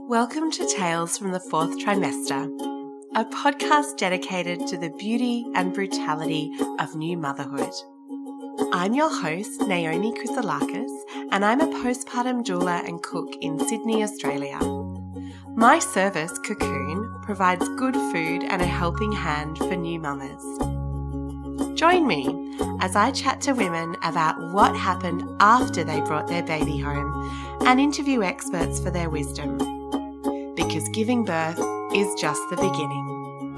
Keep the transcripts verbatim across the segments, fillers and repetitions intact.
Welcome to Tales from the Fourth Trimester, a podcast dedicated to the beauty and brutality of new motherhood. I'm your host, Naomi Chrysolakis, and I'm a postpartum doula and cook in Sydney, Australia. My service, Cocoon, provides good food and a helping hand for new mamas. Join me as I chat to women about what happened after they brought their baby home and interview experts for their wisdom. Because giving birth is just the beginning.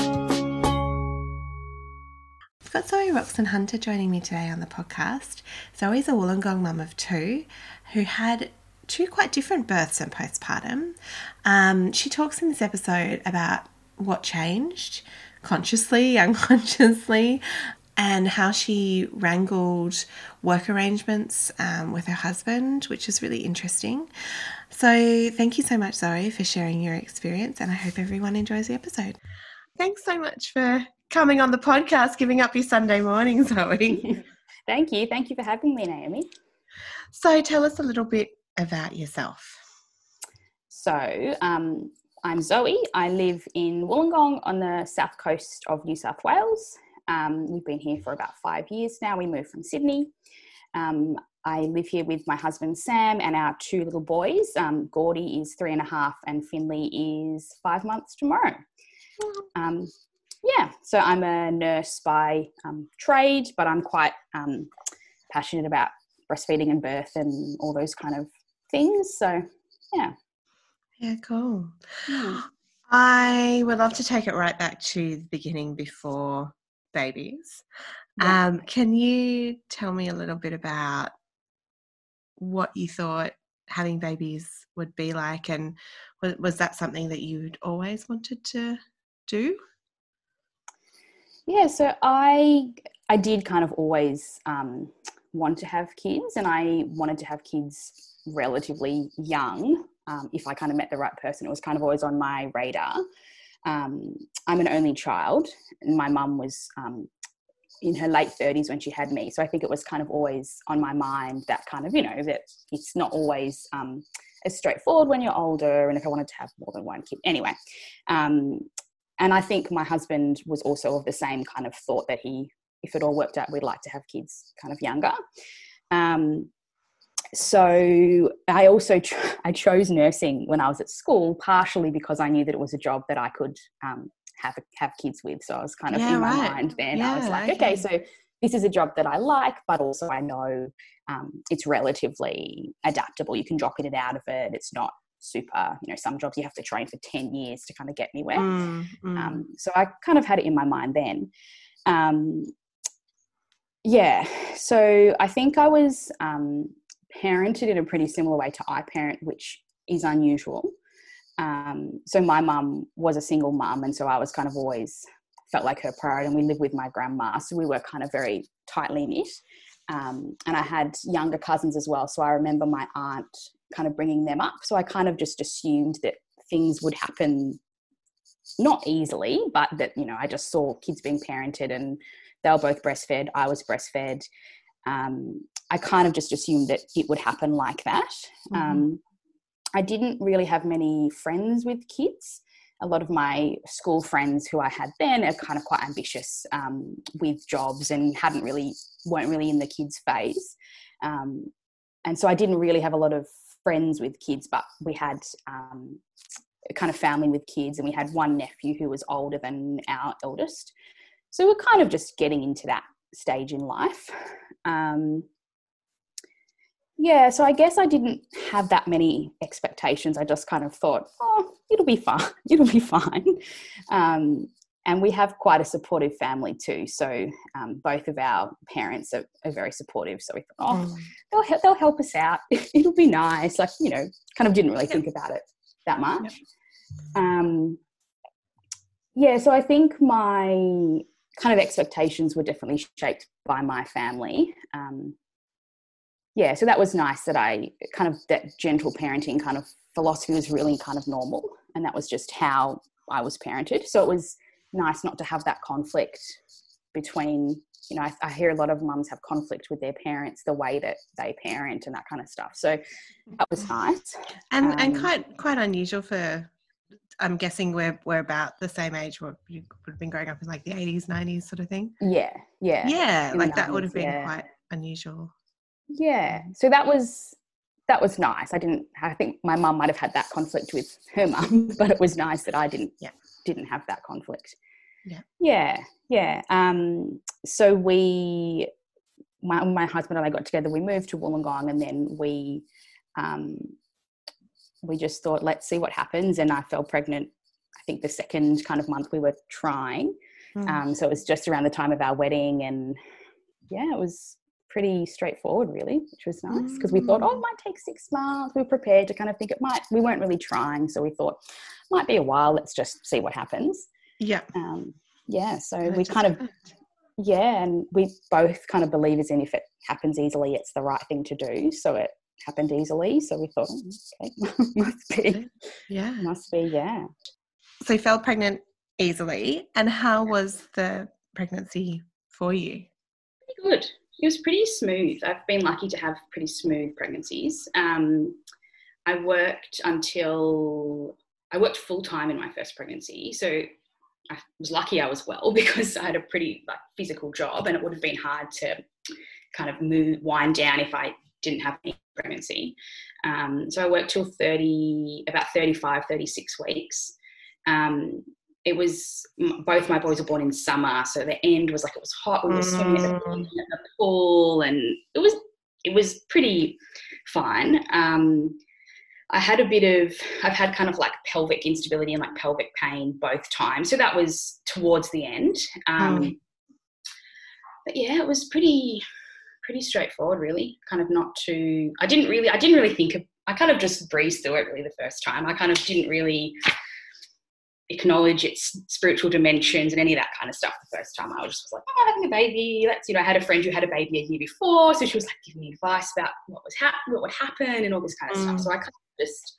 I've got Zoe Roxon Hunter joining me today on the podcast. Zoe's a Wollongong mum of two who had two quite different births and postpartum. Um, she talks in this episode about what changed consciously, unconsciously, and how she wrangled work arrangements um, with her husband, which is really interesting. So thank you so much, Zoe, for sharing your experience, and I hope everyone enjoys the episode. Thanks so much for coming on the podcast, giving up your Sunday morning, Zoe. Thank you. Thank you for having me, Naomi. So tell us a little bit about yourself. So um, I'm Zoe. I live in Wollongong on the south coast of New South Wales. Um, we've been here for about five years now. We moved from Sydney. Um, I live here with my husband, Sam, and our two little boys. Um, Gordy is three and a half and Finley is five months tomorrow. Um, yeah, so I'm a nurse by um, trade, but I'm quite um, passionate about breastfeeding and birth and all those kind of things. So, yeah. Yeah, cool. Hmm. I would love to take it right back to the beginning before babies. Yeah. Um, can you tell me a little bit about what you thought having babies would be like, and was, was that something that you'd always wanted to do? Yeah, so I I did kind of always um, want to have kids, and I wanted to have kids relatively young. Um, if I kind of met the right person, it was kind of always on my radar. Um, I'm an only child, and my mum was um, in her late thirties when she had me. So I think it was kind of always on my mind that kind of, you know, that it's not always um, as straightforward when you're older, and if I wanted to have more than one kid. Anyway, um, and I think my husband was also of the same kind of thought that he, if it all worked out, we'd like to have kids kind of younger. Um, so I also, ch- I chose nursing when I was at school, partially because I knew that it was a job that I could um, have have kids with. So I was kind of Yeah, in my right. mind then. Yeah, I was like, okay. okay, so this is a job that I like, but also I know um, it's relatively adaptable. You can drop in and out of it. It's not super, you know, some jobs you have to train for ten years to kind of get anywhere. Mm, mm. Um, so I kind of had it in my mind then. Um, yeah, so I think I was um, parented in a pretty similar way to I parent, which is unusual. Um, so my mum was a single mum, and so I was kind of always felt like her priority, and we lived with my grandma, so we were kind of very tightly knit. Um, and I had younger cousins as well, so I remember my aunt kind of bringing them up. So I kind of just assumed that things would happen not easily, but that, you know, I just saw kids being parented and they were both breastfed. I was breastfed. Um, I kind of just assumed that it would happen like that. Mm-hmm. Um, I didn't really have many friends with kids. A lot of my school friends who I had then are kind of quite ambitious um, with jobs and hadn't really, weren't really in the kids phase. Um, and so I didn't really have a lot of friends with kids, but we had um, a kind of family with kids, and we had one nephew who was older than our eldest. So we're kind of just getting into that stage in life. Um, Yeah, so I guess I didn't have that many expectations. I just kind of thought, oh, it'll be fine. It'll be fine. Um, and we have quite a supportive family too. So um, both of our parents are, are very supportive. So we thought, oh, Mm. they'll, he- they'll help us out. It'll be nice. Like, you know, kind of didn't really think about it that much. Um, yeah, so I think my kind of expectations were definitely shaped by my family. Um, Yeah, so that was nice that I kind of, that gentle parenting kind of philosophy was really kind of normal, and that was just how I was parented. So it was nice not to have that conflict between, you know, I, I hear a lot of mums have conflict with their parents, the way that they parent and that kind of stuff. So that was nice. And um, and quite quite unusual for, I'm guessing we're we're about the same age. What you would have been growing up in like the eighties, nineties sort of thing. Yeah, yeah. Yeah, In like the that would have been yeah. quite unusual. Yeah. So that was that was nice. I didn't I think my mum might have had that conflict with her mum, but it was nice that I didn't yeah. didn't have that conflict. Yeah. Yeah. Yeah. Um so we my my husband and I got together, we moved to Wollongong, and then we um we just thought, let's see what happens. And I fell pregnant, I think the second kind of month we were trying. Mm. Um, so it was just around the time of our wedding, and yeah, it was pretty straightforward really, which was nice, because we thought, oh, it might take six months. We were prepared to kind of think it might, we weren't really trying. So we thought it might be a while. Let's just see what happens. Yeah. Um, yeah. So and we kind happened. of, yeah. And we both kind of believers in, if it happens easily, it's the right thing to do. So it happened easily. So we thought, oh, okay, must be. Yeah. Must be. Yeah. So you fell pregnant easily. And how was the pregnancy for you? Pretty good. It was pretty smooth. I've been lucky to have pretty smooth pregnancies. Um, I worked until, I worked full time in my first pregnancy. So I was lucky I was well, because I had a pretty like physical job, and it would have been hard to kind of move, wind down if I didn't have any pregnancy. Um, so I worked till thirty, about thirty-five, thirty-six weeks. Um, It was, both my boys were born in summer, so the end was like, it was hot. We were swimming at the, at the pool, and it was it was pretty fine. Um, I had a bit of, I've had kind of like pelvic instability and like pelvic pain both times, so that was towards the end. Um, mm. But yeah, it was pretty pretty straightforward, really. Kind of not too. I didn't really. I didn't really think of. I kind of just breezed through it really the first time. I kind of didn't really acknowledge its spiritual dimensions and any of that kind of stuff the first time. I was just was like, oh, I'm having a baby. Let's, you know, I had a friend who had a baby a year before, so she was like giving me advice about what was hap- what would happen and all this kind of mm. stuff. So I kind of just,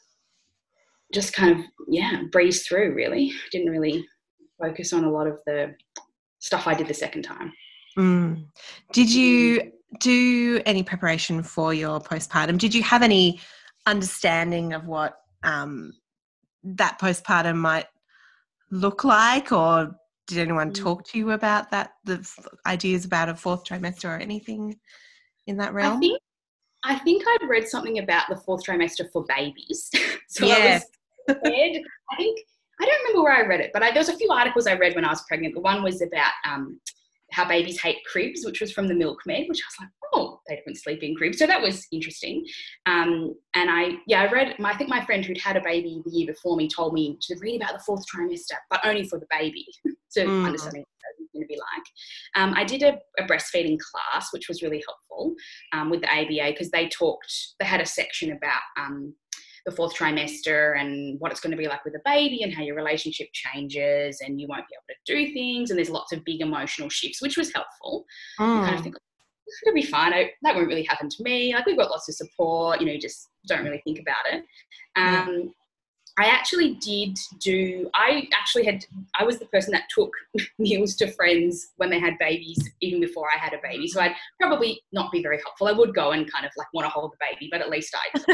just kind of, yeah, breezed through really. Didn't really focus on a lot of the stuff I did the second time. Mm. Did you do any preparation for your postpartum? Did you have any understanding of what um, that postpartum might look like, or did anyone talk to you about that, the f- ideas about a fourth trimester or anything in that realm? I think I think I'd read something about the fourth trimester for babies. So yes. I was prepared. I think, I don't remember where I read it, but I, there was a few articles I read when I was pregnant. The one was about um, how babies hate cribs, which was from the Milkmaid, which I was like, oh, they don't sleep in cribs. So that was interesting. Um, and I, yeah, I read, my, I think my friend who'd had a baby the year before me told me to read about the fourth trimester, but only for the baby, to mm. understand what it was going to be like. Um, I did a, a breastfeeding class, which was really helpful um, with the A B A, because they talked, they had a section about um, the fourth trimester and what it's going to be like with a baby and how your relationship changes and you won't be able to do things, and there's lots of big emotional shifts, which was helpful. Mm. You kind of think, it's going to be fine. I, that won't really happen to me. Like, we've got lots of support, you know, just don't really think about it. Um, mm. I actually did do, I actually had, I was the person that took meals to friends when they had babies, even before I had a baby. So I'd probably not be very helpful. I would go and kind of like want to hold the baby, but at least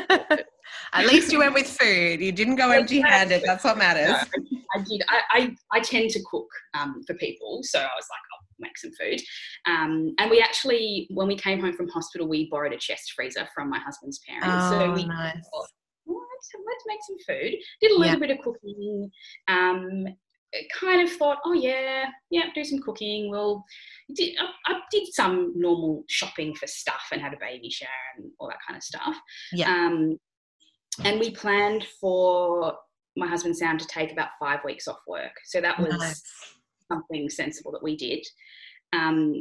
I At least you went with food. You didn't go empty-handed. That's what matters. No, I, I did. I, I, I tend to cook um, for people. So I was like, I'll make some food. Um, and we actually, when we came home from hospital, we borrowed a chest freezer from my husband's parents. Oh, so we nice. Thought, well, let's, let's make some food. Did a little yeah. bit of cooking. Um, kind of thought, oh yeah, yeah, do some cooking. Well, did, I, I did some normal shopping for stuff and had a baby shower and all that kind of stuff. Yeah. Um, and we planned for my husband Sam to take about five weeks off work. So that was nice. Something sensible that we did. Um,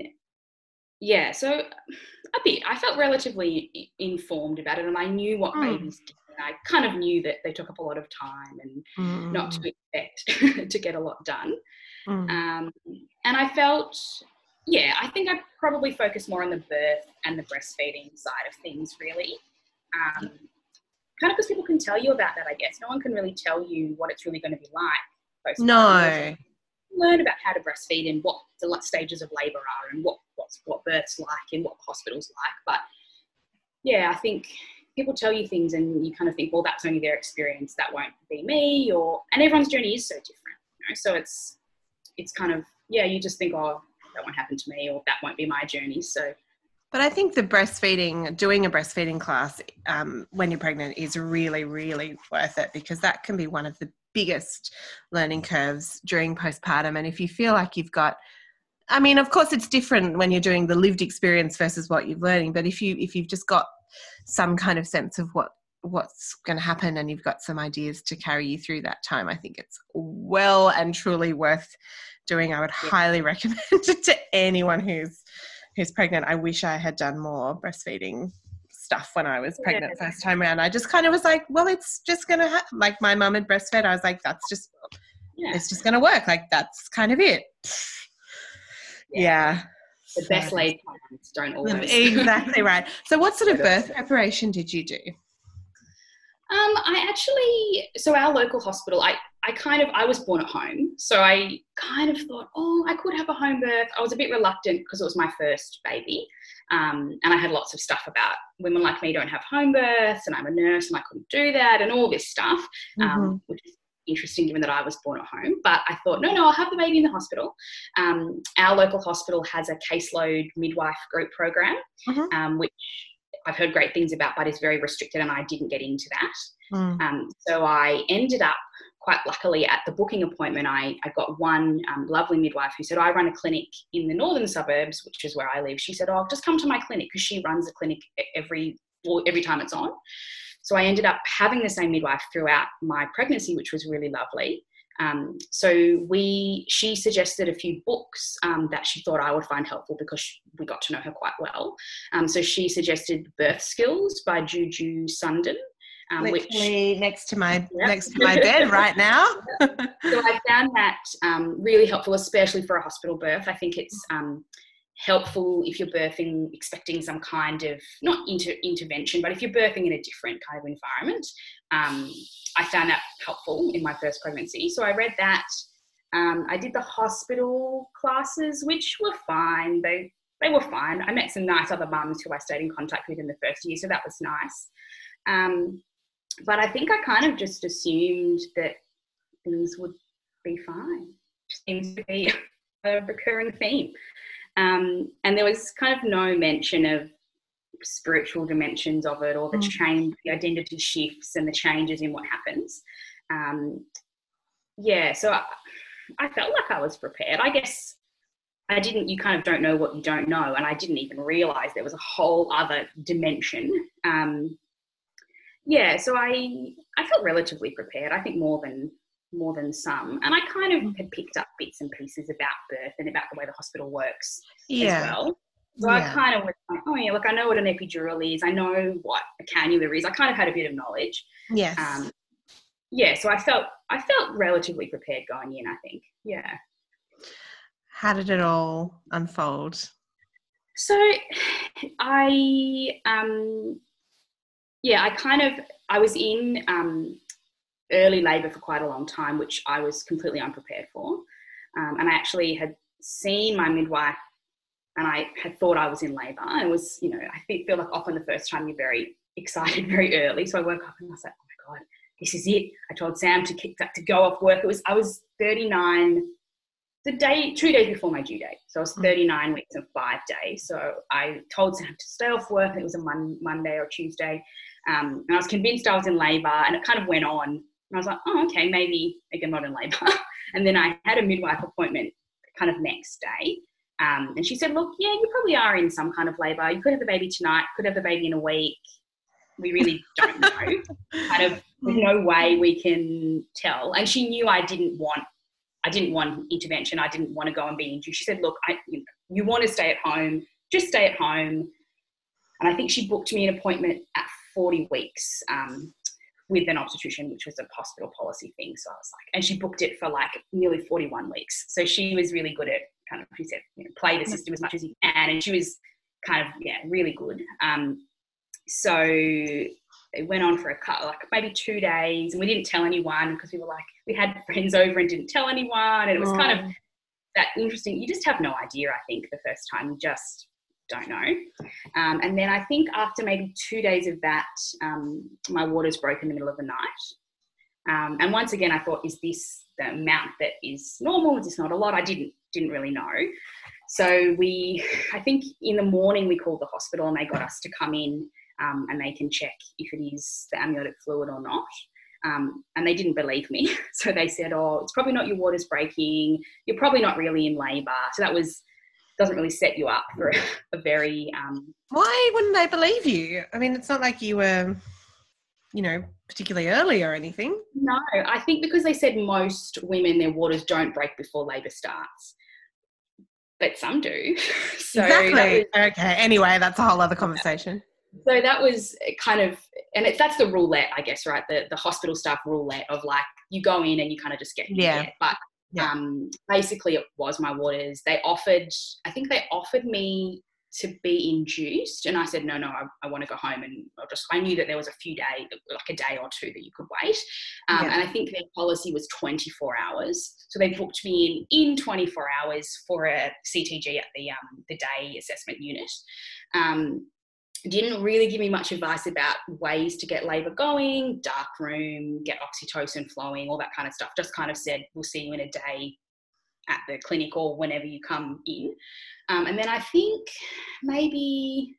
yeah, so a bit. I felt relatively informed about it, and I knew what mm. babies did. I kind of knew that they took up a lot of time and mm. not to expect to get a lot done. Mm. Um, and I felt, yeah, I think I probably focused more on the birth and the breastfeeding side of things, really. Um, kind of because people can tell you about that, I guess. No one can really tell you what it's really going to be like. No. learn about how to breastfeed and what the stages of labour are and what what's, what birth's like and what the hospital's like. But yeah, I think people tell you things and you kind of think, well, that's only their experience, that won't be me, or and everyone's journey is so different, you know? So it's it's kind of, yeah, you just think, oh, that won't happen to me, or that won't be my journey. So but I think the breastfeeding, doing a breastfeeding class um, when you're pregnant is really, really worth it, because that can be one of the biggest learning curves during postpartum. And if you feel like you've got, I mean, of course it's different when you're doing the lived experience versus what you're learning, but if you, if you've just got some kind of sense of what, what's going to happen and you've got some ideas to carry you through that time, I think it's well and truly worth doing. I would yeah. highly recommend it to anyone who's who's pregnant. I wish I had done more breastfeeding stuff when I was pregnant yeah. first time around. I just kind of was like, well, it's just going to happen. Like my mum had breastfed. I was like, that's just, yeah. it's just going to work. Like that's kind of it. Yeah. yeah. The best so, laid plans don't always. Exactly right. So what sort of birth preparation did you do? Um, I actually, so our local hospital, I, I kind of, I was born at home. So I kind of thought, oh, I could have a home birth. I was a bit reluctant because it was my first baby. Um, and I had lots of stuff about women like me don't have home births, and I'm a nurse and I couldn't do that and all this stuff, um, mm-hmm. which is interesting given that I was born at home. But I thought, no, no, I'll have the baby in the hospital. Um, our local hospital has a caseload midwife group program, mm-hmm. um, which I've heard great things about, but is very restricted, and I didn't get into that. Mm. Um, so I ended up, quite luckily, at the booking appointment, I, I got one um, lovely midwife who said, I run a clinic in the northern suburbs, which is where I live. She said, oh, just come to my clinic, because she runs a clinic every every time it's on. So I ended up having the same midwife throughout my pregnancy, which was really lovely. Um, so we, she suggested a few books um, that she thought I would find helpful, because we got to know her quite well. Um, so she suggested Birth Skills by Juju Sundin. Um, Literally which, next to my yep. next to my bed right now. So I found that um, really helpful, especially for a hospital birth. I think it's um, helpful if you're birthing, expecting some kind of, not inter- intervention, but if you're birthing in a different kind of environment. Um, I found that helpful in my first pregnancy. So I read that. Um, I did the hospital classes, which were fine. They they were fine. I met some nice other mums who I stayed in contact with in the first year, so that was nice. Um, but I think I kind of just assumed that things would be fine. It seems to be a recurring theme. Um, and there was kind of no mention of spiritual dimensions of it, or the mm. change, the identity shifts and the changes in what happens. Um, yeah, so I, I felt like I was prepared. I guess I didn't, you kind of don't know what you don't know, and I didn't even realise there was a whole other dimension. Um, yeah, so I I felt relatively prepared, I think more than more than some. And I kind of had picked up bits and pieces about birth and about the way the hospital works yeah. as well. So yeah. I kind of was like, oh yeah, look, I know what an epidural is. I know what a cannula is. I kind of had a bit of knowledge. Yes. Um, yeah, so I felt I felt relatively prepared going in, I think. Yeah. How did it all unfold? So I, um, yeah, I kind of, I was in um, early labour for quite a long time, which I was completely unprepared for. Um, and I actually had seen my midwife, and I had thought I was in labour. And it was, you know, I feel like often the first time you're very excited very early. So I woke up and I was like, oh my God, this is it. I told Sam to kick that, to go off work. It was, I was thirty-nine, the day, two days before my due date. So I was thirty-nine weeks and five days. So I told Sam to stay off work. It was a mon- Monday or Tuesday. Um, and I was convinced I was in labour, and it kind of went on. And I was like, oh, okay, maybe I'm not in labour. And then I had a midwife appointment kind of next day. Um, and she said, look, yeah, you probably are in some kind of labour. You could have the baby tonight, could have the baby in a week. We really don't know. Kind of, there's no way we can tell. And she knew I didn't want, I didn't want intervention. I didn't want to go and be induced. She said, look, I, you, know, you want to stay at home, just stay at home. And I think she booked me an appointment at forty weeks um, with an obstetrician, which was a hospital policy thing. So I was like, and she booked it for like nearly forty-one weeks. So she was really good at kind of, she said, you know, play the system as much as you can. And she was kind of, yeah, really good. Um, so They went on for a couple, like maybe two days, and we didn't tell anyone because we were like, we had friends over and didn't tell anyone. And it was oh. kind of that interesting. You just have no idea, I think, the first time. You just don't know. Um, and then I think after maybe two days of that, um, my waters broke in the middle of the night. Um, and once again, I thought, is this the amount that is normal? Is this not a lot? I didn't didn't really know. So we, I think in the morning we called the hospital and they got us to come in um, and they can check if it is the amniotic fluid or not. Um, and they didn't believe me. So they said, oh, it's probably not your waters breaking. You're probably not really in labour. So that was, doesn't really set you up for a, a very... Um, Why wouldn't they believe you? I mean, it's not like you were, you know, particularly early or anything. No, I think because they said most women, their waters don't break before labour starts. But some do. So exactly. Was, okay. Anyway, that's a whole other conversation. So that was kind of, and it's that's the roulette, I guess, right? The the hospital staff roulette of like you go in and you kind of just get yeah. There. But yeah. um, basically, it was my waters. They offered, I think they offered me to be induced, and I said no, no, I, I want to go home, and I just I knew that there was a few days, like a day or two, that you could wait, um, yeah. and I think their policy was twenty-four hours, so they booked me in in twenty-four hours for a C T G at the um, the day assessment unit. Um, didn't really give me much advice about ways to get labour going, dark room, get oxytocin flowing, all that kind of stuff. Just kind of said we'll see you in a day at the clinic or whenever you come in. Um, and then I think maybe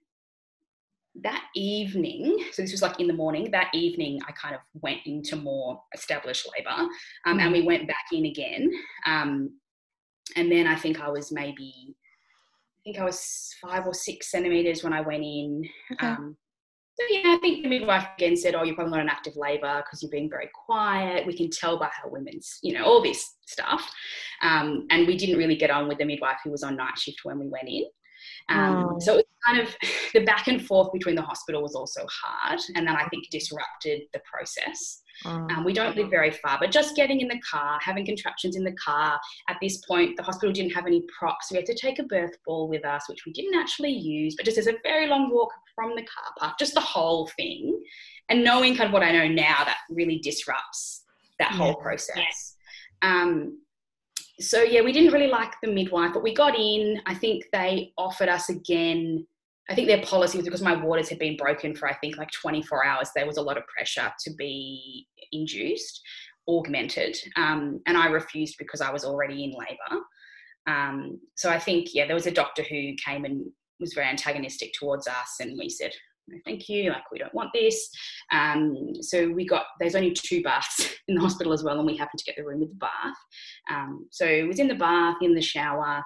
that evening, so this was like in the morning, that evening I kind of went into more established labour um, mm-hmm. and we went back in again. Um, and then I think I was maybe, I think I was five or six centimetres when I went in. Okay. Um, So, yeah, I think the midwife again said, oh, you're probably not in active labour because you're being very quiet. We can tell by how women's, you know, all this stuff. Um, and we didn't really get on with the midwife who was on night shift when we went in. Um, oh. So it was kind of the back and forth between the hospital was also hard. And then I think disrupted the process. Oh. Um, we don't live very far, but just getting in the car, having contractions in the car. At this point, the hospital didn't have any props. So we had to take a birth ball with us, which we didn't actually use, but just as a very long walk from the car park, just the whole thing. And knowing kind of what I know now, that really disrupts that yeah. whole process. Yeah. Um, so, yeah, we didn't really like the midwife, but we got in. I think they offered us again. I think their policy was because my waters had been broken for, I think, like twenty-four hours. There was a lot of pressure to be induced, augmented. Um, and I refused because I was already in labour. Um, so I think, yeah, there was a doctor who came and was very antagonistic towards us. And we said, no, thank you. Like, we don't want this. Um, so we got, there's only two baths in the hospital as well. And we happened to get the room with the bath. Um, so it was in the bath, in the shower.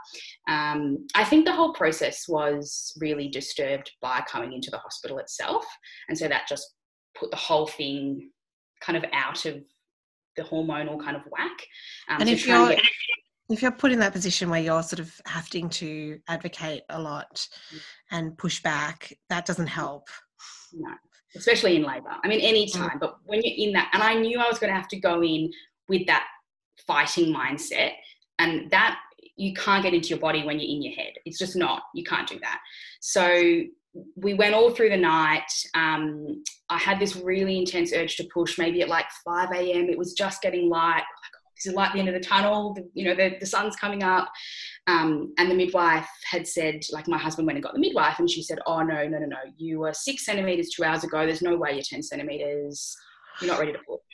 Um, I think the whole process was really disturbed by coming into the hospital itself. And so that just put the whole thing kind of out of the hormonal kind of whack. Um, and so if you're, get- if you're put in that position where you're sort of having to advocate a lot and push back, that doesn't help. No, especially in labour. I mean, any time, mm. but when you're in that, and I knew I was going to have to go in with that fighting mindset, and that you can't get into your body when you're in your head. It's just not, you can't do that. So we went all through the night. Um, I had this really intense urge to push, maybe at like five a.m. It was just getting light. This is light at the end of the tunnel, the, you know, the, the sun's coming up. Um, and the midwife had said, like, my husband went and got the midwife and she said, oh, no, no, no, no. You were six centimetres two hours ago. There's no way you're ten centimetres. You're not ready to push.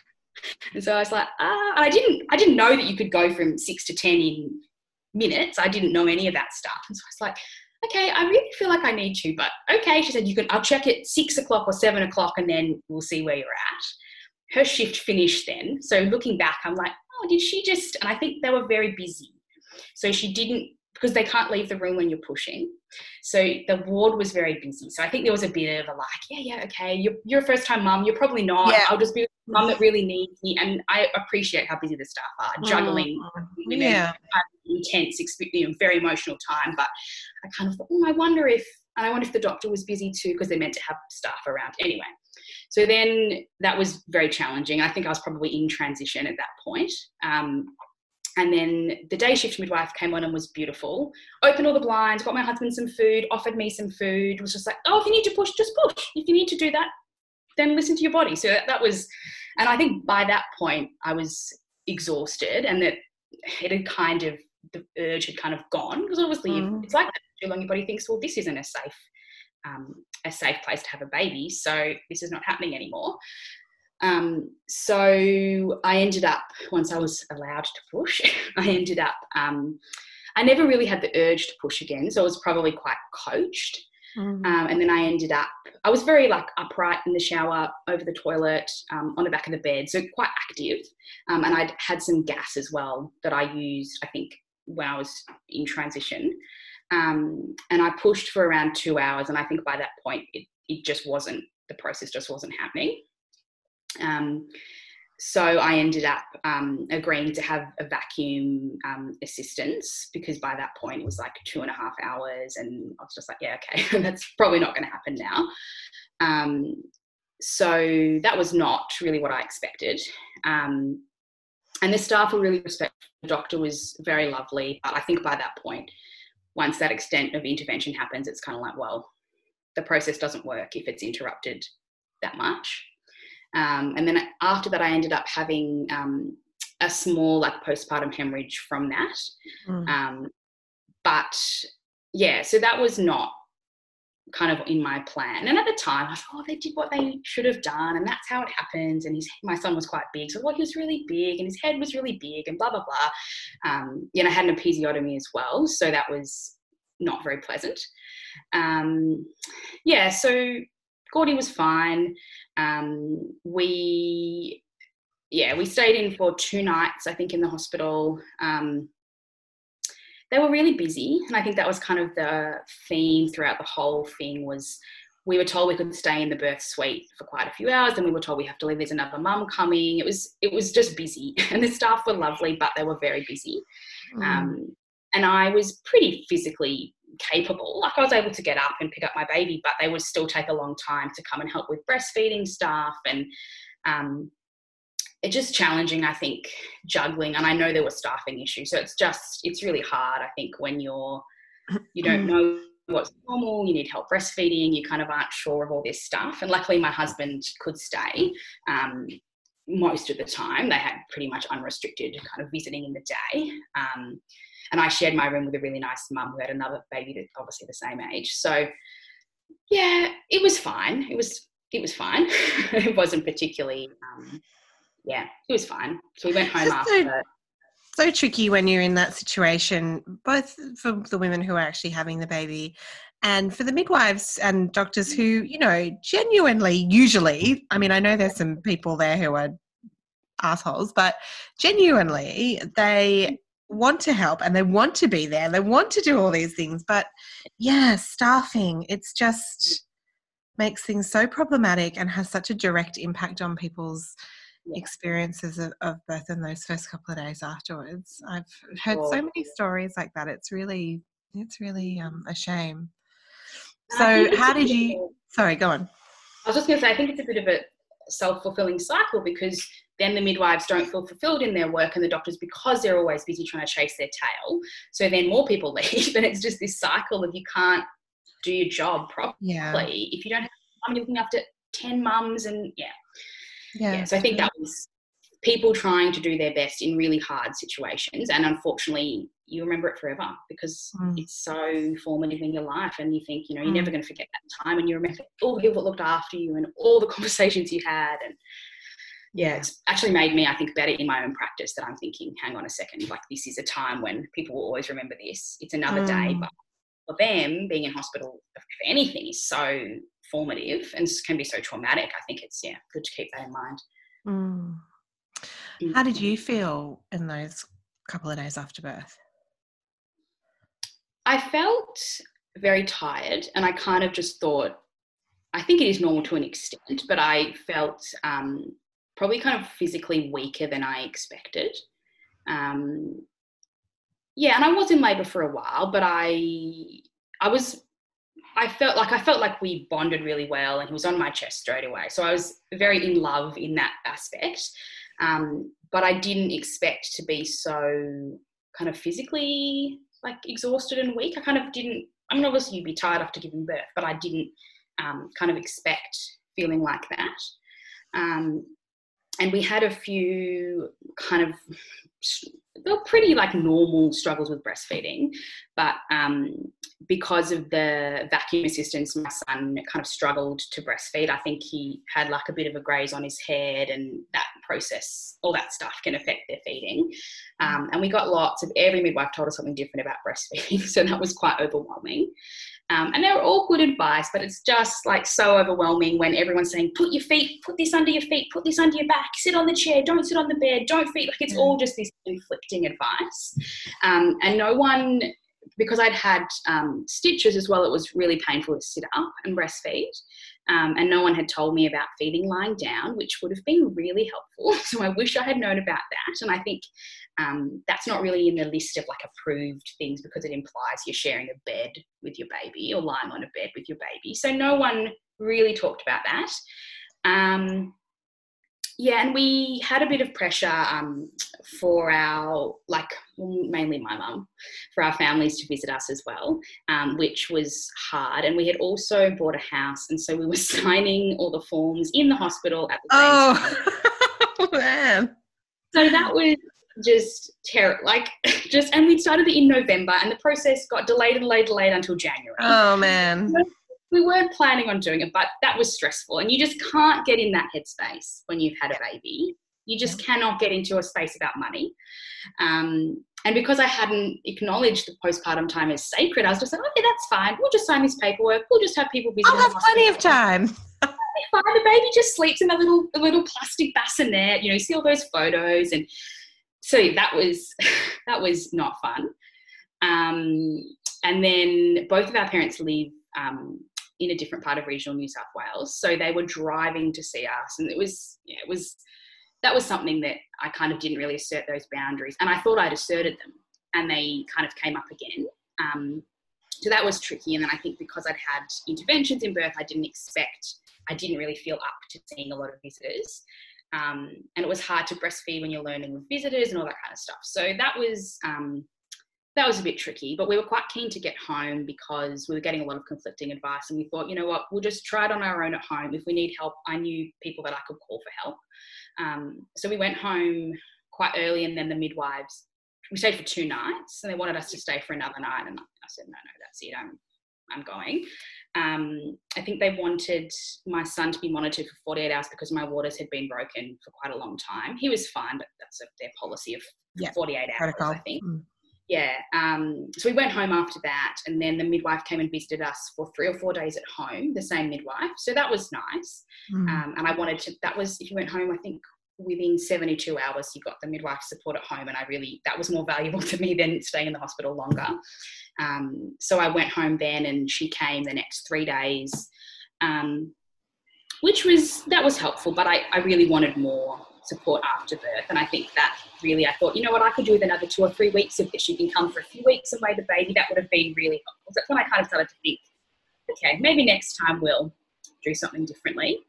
And so I was like, ah, and I didn't, I didn't know that you could go from six to ten in minutes. I didn't know any of that stuff. And so I was like, okay, I really feel like I need to, but okay. She said, you can, I'll check at six o'clock or seven o'clock and then we'll see where you're at. Her shift finished then. So looking back, I'm like, oh, did she just, and I think they were very busy. So she didn't, because they can't leave the room when you're pushing. So the ward was very busy. So I think there was a bit of a like, yeah, yeah, okay, you're, you're a first time mum. You're probably not. Yeah. I'll just be the mum that really needs me. And I appreciate how busy the staff are, juggling oh, yeah. intense, you know, very emotional time. But I kind of thought, oh, I wonder if, and I wonder if the doctor was busy too, because they're meant to have staff around anyway. So then that was very challenging. I think I was probably in transition at that point. Um, and then the day shift midwife came on and was beautiful. Opened all the blinds, got my husband some food, offered me some food, was just like, oh, if you need to push, just push. If you need to do that, then listen to your body. So that, that was, and I think by that point I was exhausted, and that it had kind of, the urge had kind of gone, because obviously mm. it's like that for too long, your body thinks, well, this isn't a safe, um, a safe place to have a baby, so this is not happening anymore. Um, so I ended up, once I was allowed to push, I ended up, um, I never really had the urge to push again, so I was probably quite coached. Mm-hmm. Um, and then I ended up, I was very like upright in the shower, over the toilet, um, on the back of the bed, so quite active. Um, and I'd had some gas as well that I used, I think, when I was in transition. Um, and I pushed for around two hours. And I think by that point, it, it just wasn't, the process just wasn't happening. Um, so I ended up um, agreeing to have a vacuum um, assistance, because by that point it was like two and a half hours, and I was just like, yeah, okay, that's probably not going to happen now. Um, so that was not really what I expected. Um, and the staff were really respectful. The doctor was very lovely. But I think by that point, once that extent of intervention happens, it's kind of like, well, the process doesn't work if it's interrupted that much. Um, and then after that, I ended up having um, a small like postpartum hemorrhage from that. Mm. Um, but yeah, so that was not kind of in my plan. And at the time I thought, oh, they did what they should have done, and that's how it happens. And his, my son was quite big. So well, he was really big and his head was really big and blah, blah, blah. Um, you know, I had an episiotomy as well. So that was not very pleasant. Um, yeah, so Gordy was fine. Um, we, yeah, we stayed in for two nights, I think, in the hospital. Um, they were really busy. And I think that was kind of the theme throughout the whole thing, was we were told we could stay in the birth suite for quite a few hours. And we were told we have to leave. There's another mum coming. It was, it was just busy, and the staff were lovely, but they were very busy. Mm. Um, and I was pretty physically capable. Like I was able to get up and pick up my baby, but they would still take a long time to come and help with breastfeeding stuff. And um, it's just challenging, I think, juggling. And I know there were staffing issues. So it's just, it's really hard, I think, when you're, you don't know what's normal, you need help breastfeeding, you kind of aren't sure of all this stuff. And luckily my husband could stay um, most of the time. They had pretty much unrestricted kind of visiting in the day. Um, And I shared my room with a really nice mum who had another baby that's obviously the same age. So, yeah, it was fine. It was it was fine. It wasn't particularly, um, yeah, it was fine. So we went home after. So, so tricky when you're in that situation, both for the women who are actually having the baby and for the midwives and doctors who, you know, genuinely, usually, I mean, I know there's some people there who are assholes, but genuinely they want to help and they want to be there. They want to do all these things. But, yeah, staffing, it's just makes things so problematic and has such a direct impact on people's yeah. experiences of, of birth in those first couple of days afterwards. I've heard sure. so many stories like that. It's really, it's really um, a shame. So how did you – sorry, go on. I was just going to say, I think it's a bit of a self-fulfilling cycle, because then the midwives don't feel fulfilled in their work, and the doctors, because they're always busy trying to chase their tail. So then more people leave, and it's just this cycle of you can't do your job properly yeah. if you don't have time. You're looking after ten mums, and yeah. yeah. Yeah. So I think that was people trying to do their best in really hard situations, and unfortunately you remember it forever, because mm. it's so formative in your life, and you think, you know, you're mm. never going to forget that time, and you remember all the people that looked after you and all the conversations you had. And yeah, it's actually made me, I think, better in my own practice, that I'm thinking, hang on a second, like this is a time when people will always remember this. It's another mm. day, but for them, being in hospital for anything is so formative and can be so traumatic. I think it's, yeah, good to keep that in mind. Mm. Mm. How did you feel in those couple of days after birth? I felt very tired, and I kind of just thought, I think it is normal to an extent, but I felt um, probably kind of physically weaker than I expected. Um, yeah, and I was in labour for a while, but I, I was, I felt like I felt like we bonded really well, and he was on my chest straight away. So I was very in love in that aspect. Um, but I didn't expect to be so kind of physically like exhausted and weak. I kind of didn't, I mean, obviously you'd be tired after giving birth, but I didn't um, kind of expect feeling like that. Um, and we had a few kind of, they were pretty like normal struggles with breastfeeding, but um, because of the vacuum assistance, my son kind of struggled to breastfeed. I think he had like a bit of a graze on his head, and that process, all that stuff can affect their feeding. Um, and we got lots of, every midwife told us something different about breastfeeding, so that was quite overwhelming. Um, and they were all good advice, but it's just like so overwhelming when everyone's saying, put your feet, put this under your feet, put this under your back, sit on the chair, don't sit on the bed, don't feed. Like it's all just this conflicting advice. Um, and no one, because I'd had um, stitches as well, it was really painful to sit up and breastfeed. Um, and no one had told me about feeding lying down, which would have been really helpful. So I wish I had known about that. And I think um, that's not really in the list of like approved things, because it implies you're sharing a bed with your baby or lying on a bed with your baby. So no one really talked about that. Um, yeah, and we had a bit of pressure um, for our, like mainly my mum, for our families to visit us as well, um, which was hard. And we had also bought a house, and so we were signing all the forms in the hospital at the same oh. time. Oh, man. So that was just terrible. Like, just, and we started it in November, and the process got delayed and delayed, delayed until January. Oh, man. We weren't planning on doing it, but that was stressful. And you just can't get in that headspace when you've had a baby. You just cannot get into a space about money. Um, and because I hadn't acknowledged the postpartum time as sacred, I was just like, okay, that's fine. We'll just sign this paperwork. We'll just have people visit. I'll have plenty of time. Fine. The baby just sleeps in a little, a little plastic bassinet. You know, you see all those photos. And so that was, that was not fun. Um, and then both of our parents live um, in a different part of regional New South Wales. So they were driving to see us, and it was, yeah, it was, that was something that I kind of didn't really assert those boundaries. And I thought I'd asserted them, and they kind of came up again. Um, so that was tricky. And then I think because I'd had interventions in birth, I didn't expect, I didn't really feel up to seeing a lot of visitors. Um, and it was hard to breastfeed when you're learning with visitors and all that kind of stuff. So that was, um, that was a bit tricky, but we were quite keen to get home because we were getting a lot of conflicting advice, and we thought, you know what, we'll just try it on our own at home. If we need help, I knew people that I could call for help. Um, so we went home quite early, and then the midwives, we stayed for two nights, and they wanted us to stay for another night, and I said, no, no, that's it, I'm, I'm going. Um, I think they wanted my son to be monitored for forty-eight hours because my waters had been broken for quite a long time. He was fine, but that's a, their policy of yeah. forty-eight hours, Protocol. I think. Mm. Yeah, um, so we went home after that, and then the midwife came and visited us for three or four days at home, the same midwife. So that was nice. Mm. Um, and I wanted to, that was, if you went home, I think within seventy-two hours, you got the midwife support at home. And I really, that was more valuable to me than staying in the hospital longer. Um, so I went home then, and she came the next three days, um, which was, that was helpful, but I, I really wanted more support after birth. And I think that really, I thought, you know what, I could do with another two or three weeks if she can come for a few weeks and weigh the baby. That would have been really helpful. So that's when I kind of started to think, okay, maybe next time we'll do something differently.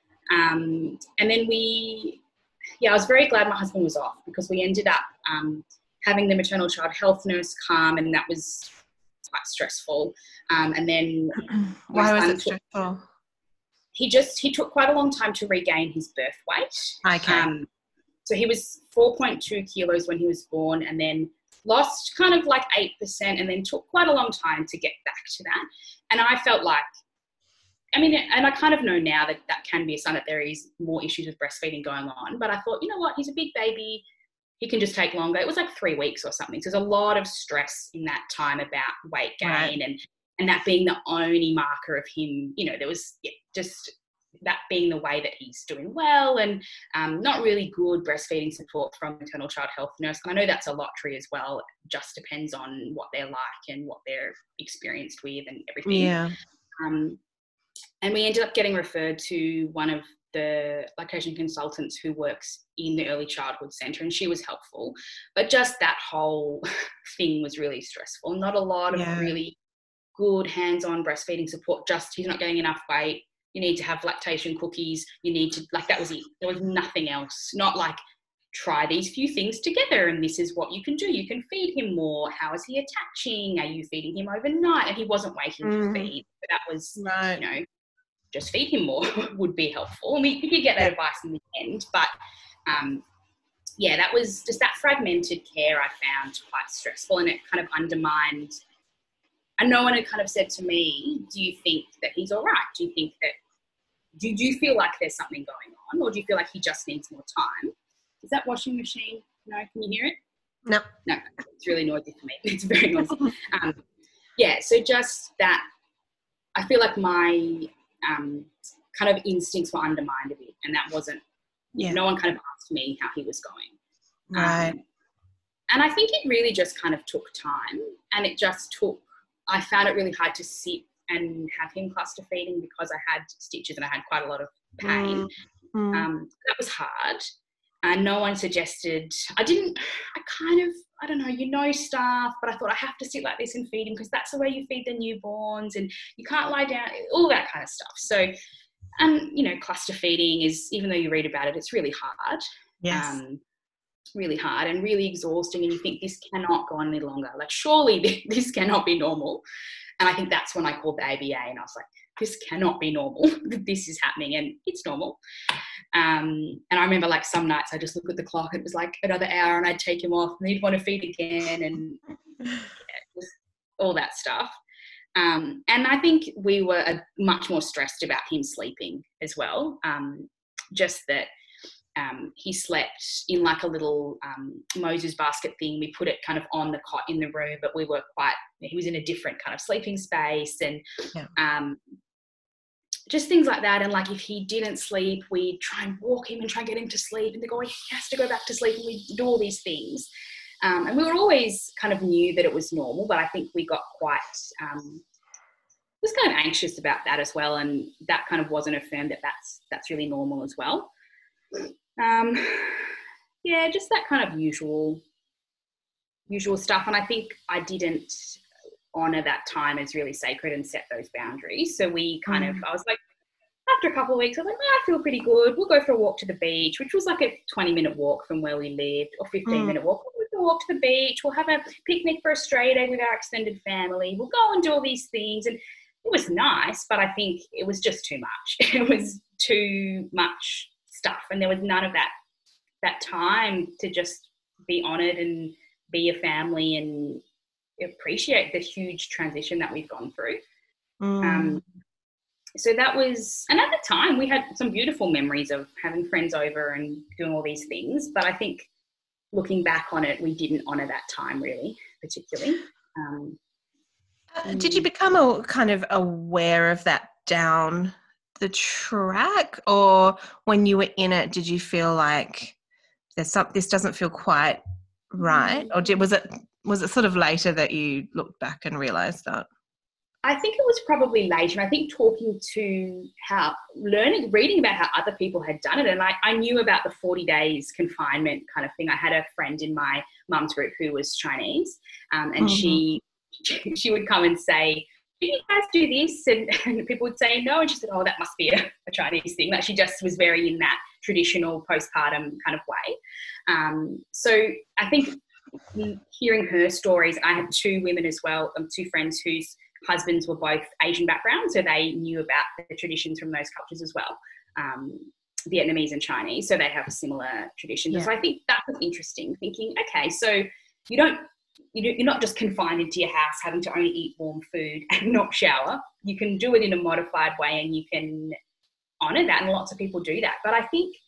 Um, and then we, yeah, I was very glad my husband was off, because we ended up um, having the maternal child health nurse come, and that was quite stressful. Um, and then why was it stressful? He just, he took quite a long time to regain his birth weight. Okay. Um, so he was four point two kilos when he was born, and then lost kind of like eight percent, and then took quite a long time to get back to that. And I felt like, I mean, and I kind of know now that that can be a sign that there is more issues with breastfeeding going on. But I thought, you know what, he's a big baby. He can just take longer. It was like three weeks or something. So there's a lot of stress in that time about weight gain, right. and and that being the only marker of him, you know, there was yeah, just that being the way that he's doing well, and um, not really good breastfeeding support from maternal child health nurse. And I know that's a lottery as well. It just depends on what they're like and what they're experienced with and everything. Yeah. Um, and we ended up getting referred to one of the lactation consultants who works in the early childhood centre, and she was helpful. But just that whole thing was really stressful. Not a lot of yeah. really good hands-on breastfeeding support. Just he's not getting enough weight. You need to have lactation cookies. You need to, like, that was it. There was nothing else. Not like, try these few things together and this is what you can do. You can feed him more. How is he attaching? Are you feeding him overnight? And he wasn't waiting mm. to feed. But that was, right. you know, just feed him more would be helpful. And we did get that advice in the end, but um, yeah, that was just that fragmented care I found quite stressful, and it kind of undermined. And no one had kind of said to me, do you think that he's all right? Do you think that, do, do you feel like there's something going on, or do you feel like he just needs more time? Is that washing machine? No, can you hear it? No. No, it's really noisy for me. It's very noisy. um, yeah, so just that, I feel like my um, kind of instincts were undermined a bit, and that wasn't, yeah. no one kind of asked me how he was going. Right. Um, and I think it really just kind of took time, and it just took, I found it really hard to sit and have him cluster feeding because I had stitches and I had quite a lot of pain. Mm. Um, that was hard. And no one suggested, I didn't, I kind of, I don't know, you know staff, but I thought I have to sit like this and feed him because that's the way you feed the newborns, and you can't lie down, all that kind of stuff. So, and, you know, cluster feeding is, even though you read about it, it's really hard. Yes. Um, really hard and really exhausting, and you think this cannot go on any longer. Like, surely this cannot be normal. And I think that's when I called the A B A and I was like, this cannot be normal. This is happening, and it's normal. Um, and I remember, like, some nights I just look at the clock, it was like another hour, and I'd take him off and he'd want to feed again, and yeah, just all that stuff. Um, and I think we were uh, much more stressed about him sleeping as well. Um, just that um, he slept in like a little um, Moses basket thing. We put it kind of on the cot in the room, but we were quite, he was in a different kind of sleeping space, and yeah. um, just things like that. And like, if he didn't sleep, we'd try and walk him and try and get him to sleep, and they go, oh, he has to go back to sleep, and we do all these things. Um, and we were always kind of knew that it was normal, but I think we got quite, um, was kind of anxious about that as well. And that kind of wasn't affirmed that that's, that's really normal as well. Um, yeah, just that kind of usual, usual stuff. And I think I didn't honour that time as really sacred and set those boundaries. So we kind mm. of, I was like, after a couple of weeks, I was like, oh, I feel pretty good. We'll go for a walk to the beach, which was like a twenty minute walk from where we lived, or fifteen mm. minute walk. We'll walk to the beach. We'll have a picnic for a stray day with our extended family. We'll go and do all these things. And it was nice, but I think it was just too much. It was too much stuff. And there was none of that, that time to just be honoured and be a family and appreciate the huge transition that we've gone through. Mm. Um, so that was, and at the time we had some beautiful memories of having friends over and doing all these things. But I think looking back on it, we didn't honour that time really, particularly. Um, uh, did you become a, kind of aware of that down the track, or when you were in it, did you feel like there's some, this doesn't feel quite right? Or did, was it, was it sort of later that you looked back and realised that? I think it was probably later. I think talking to how, learning, reading about how other people had done it. And I, I knew about the forty days confinement kind of thing. I had a friend in my mum's group who was Chinese, um, and mm-hmm. she she would come and say, do you guys do this? And, and people would say no. And she said, oh, that must be a, a Chinese thing. Like, she just was very in that traditional postpartum kind of way. Um, so I think hearing her stories, I had two women as well, um, two friends whose husbands were both Asian background, so they knew about the traditions from those cultures as well, um, Vietnamese and Chinese, so they have similar traditions. Yeah. So I think that was interesting, thinking, okay, so you don't, you're not just confined into your house having to only eat warm food and not shower. You can do it in a modified way, and you can honour that, and lots of people do that. But I think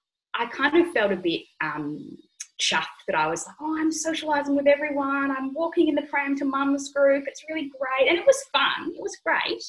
I kind of felt a bit um, chuffed that I was like, oh, I'm socialising with everyone. I'm walking in the pram to mum's group. It's really great. And it was fun. It was great.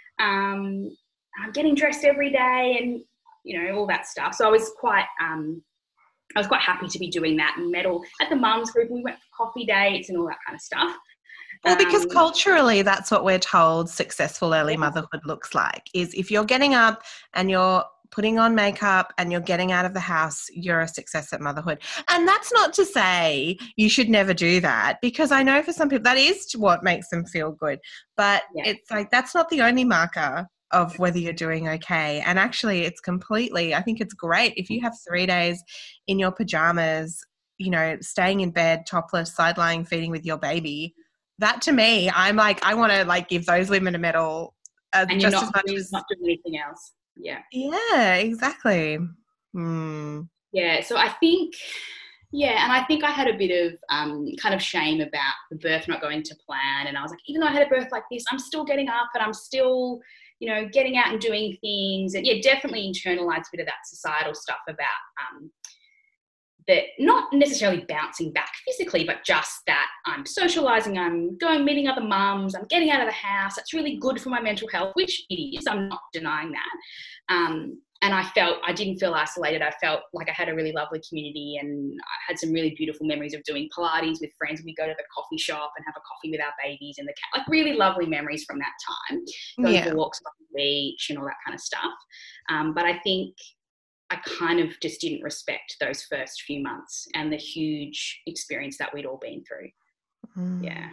Um, I'm getting dressed every day and, you know, all that stuff. So I was quite, um, I was quite happy to be doing that. And met all at the mum's group. We went for coffee dates and all that kind of stuff. Well, because um, culturally that's what we're told successful early yeah. motherhood looks like, is if you're getting up and you're putting on makeup and you're getting out of the house, you're a success at motherhood. And that's not to say you should never do that, because I know for some people that is what makes them feel good. But yeah. it's like, that's not the only marker of whether you're doing okay. And actually it's completely, I think it's great if you have three days in your pajamas, you know, staying in bed, topless, side lying, feeding with your baby. That to me, I'm like, I want to like give those women a medal uh, and you're just not as much doing, as not doing anything else. Yeah. Yeah, exactly. Mm. Yeah. So I think, yeah, and I think I had a bit of um, kind of shame about the birth not going to plan. And I was like, even though I had a birth like this, I'm still getting up and I'm still, you know, getting out and doing things. And yeah, definitely internalized a bit of that societal stuff about um, that, not necessarily bouncing back physically, but just that I'm socializing, I'm going meeting other mums, I'm getting out of the house. That's really good for my mental health, which it is. I'm not denying that. Um, and I felt, I didn't feel isolated. I felt like I had a really lovely community, and I had some really beautiful memories of doing Pilates with friends. We go to the coffee shop and have a coffee with our babies and the cat, like really lovely memories from that time, going Yeah. for walks on the beach and all that kind of stuff. Um, but I think I kind of just didn't respect those first few months and the huge experience that we'd all been through. Mm. Yeah.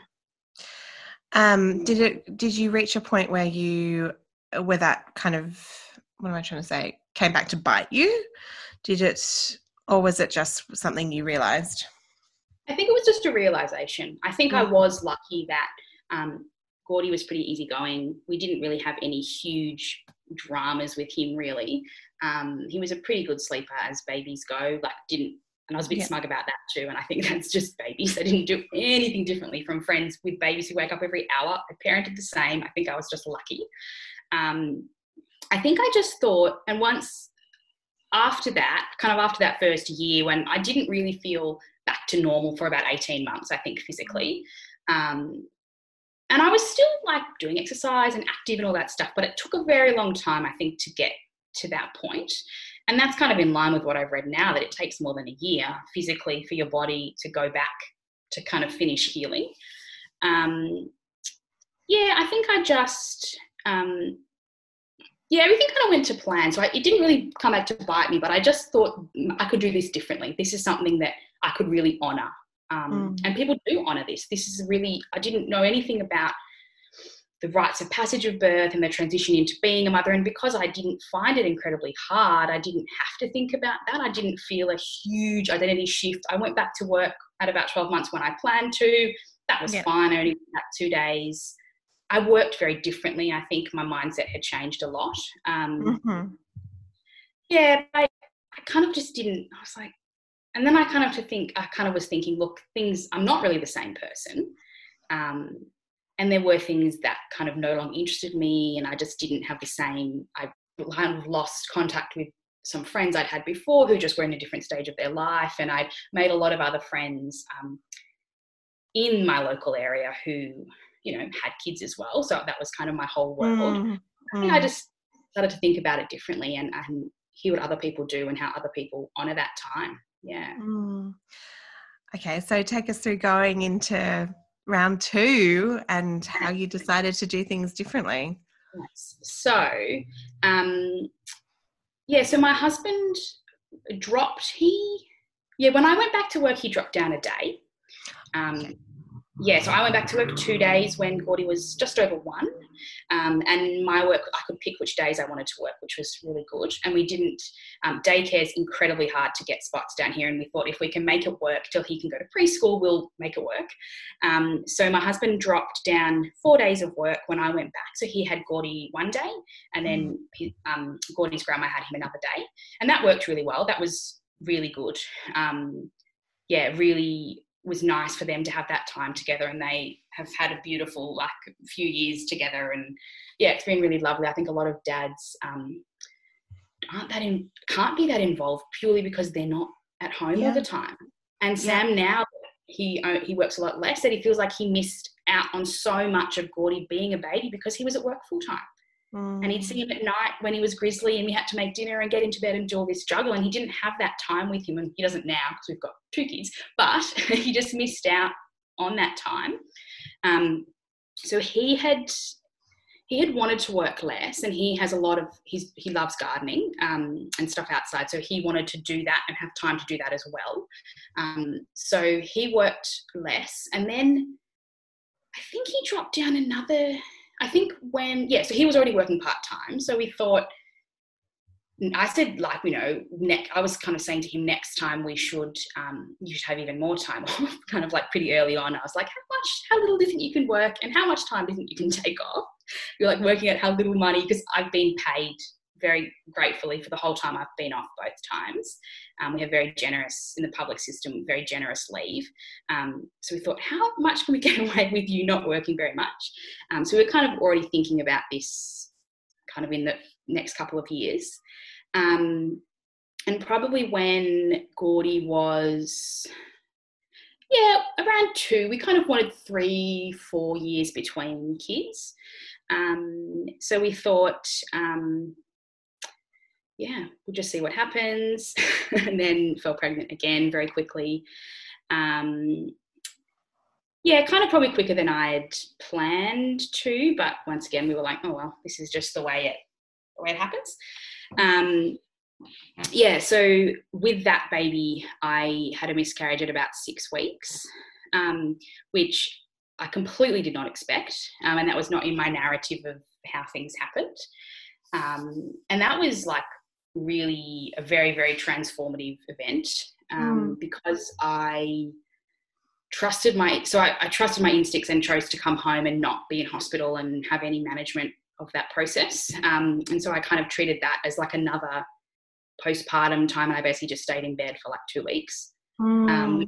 Um, did it, did you reach a point where you, where that kind of, what am I trying to say, came back to bite you? Did it, or was it just something you realized? I think it was just a realization. I think Mm. I was lucky that um, Gordy was pretty easygoing. We didn't really have any huge dramas with him, really. Um, he was a pretty good sleeper as babies go, like didn't, and I was a bit Yeah. smug about that too. And I think that's just babies. They didn't do anything differently from friends with babies who wake up every hour. I parented the same. I think I was just lucky. Um, I think I just thought, and once after that, kind of after that first year, when I didn't really feel back to normal for about eighteen months, I think physically. Um, and I was still like doing exercise and active and all that stuff, but it took a very long time, I think, to get to that point. And that's kind of in line with what I've read now, that it takes more than a year physically for your body to go back to kind of finish healing. Um, yeah, I think I just, um, yeah, everything kind of went to plan. So I, it didn't really come back to bite me, but I just thought I could do this differently. This is something that I could really honour. Um, mm. And people do honour this. This is really, I didn't know anything about the rites of passage of birth and the transition into being a mother. And because I didn't find it incredibly hard, I didn't have to think about that. I didn't feel a huge identity shift. I went back to work at about twelve months when I planned to. That was yeah. fine. I only went back two days. I worked very differently. I think my mindset had changed a lot. Um, mm-hmm. Yeah, I, I kind of just didn't, I was like, and then I kind of to think, I kind of was thinking, look, things, I'm not really the same person. Um, and there were things that kind of no longer interested me, and I just didn't have the same, I kind of lost contact with some friends I'd had before who just were in a different stage of their life. And I'd made a lot of other friends um, in my local area who, you know, had kids as well. So that was kind of my whole world. Mm, I think mm. I just started to think about it differently and, and hear what other people do and how other people honour that time. Yeah. Mm. Okay, so take us through going into round two and how you decided to do things differently. Yes. So, um, yeah, so my husband dropped, he, yeah, when I went back to work, he dropped down a day. Um, okay. Yeah, so I went back to work two days when Gordy was just over one. Um, and my work, I could pick which days I wanted to work, which was really good. And we didn't, um, daycare is incredibly hard to get spots down here. And we thought if we can make it work till he can go to preschool, we'll make it work. Um, so my husband dropped down four days of work when I went back. So he had Gordy one day, and then his, um, Gordy's grandma had him another day. And that worked really well. That was really good. Um, yeah, really was nice for them to have that time together, and they have had a beautiful like few years together, and yeah, it's been really lovely. I think a lot of dads um, aren't that in, can't be that involved purely because they're not at home yeah. all the time. And Sam yeah. now he he works a lot less, that he feels like he missed out on so much of Gordy being a baby because he was at work full time. Mm. And he'd see him at night when he was grizzly and we had to make dinner and get into bed and do all this juggle, and he didn't have that time with him, and he doesn't now because we've got two kids, but he just missed out on that time. Um, so he had he had wanted to work less, and he has a lot of, he's, he loves gardening um, and stuff outside, so he wanted to do that and have time to do that as well. Um, so he worked less, and then I think he dropped down another... I think when, yeah, so he was already working part-time. So we thought, I said, like, you know, ne- I was kind of saying to him, next time we should, um, you should have even more time off, kind of like pretty early on. I was like, how much, how little do you think you can work and how much time do you think you can take off? we were like working out how little money, because I've been paid very gratefully for the whole time I've been off both times. Um, we have very generous, in the public system, very generous leave. Um, so we thought, how much can we get away with you not working very much? Um, so we we're kind of already thinking about this kind of in the next couple of years. Um, and probably when Gordy was, yeah, around two, we kind of wanted three, four years between kids. Um, so we thought, um, yeah, we'll just see what happens. And then fell pregnant again very quickly. Um, yeah, kind of probably quicker than I had planned to, but once again, we were like, oh, well, this is just the way it, the way it happens. Um, yeah, so with that baby, I had a miscarriage at about six weeks, um, which I completely did not expect. Um, and that was not in my narrative of how things happened. Um, and that was like really a very, very transformative event, um, mm. because I trusted my, so I, I trusted my instincts and chose to come home and not be in hospital and have any management of that process. Um, and so I kind of treated that as like another postpartum time, and I basically just stayed in bed for like two weeks. Mm. Um,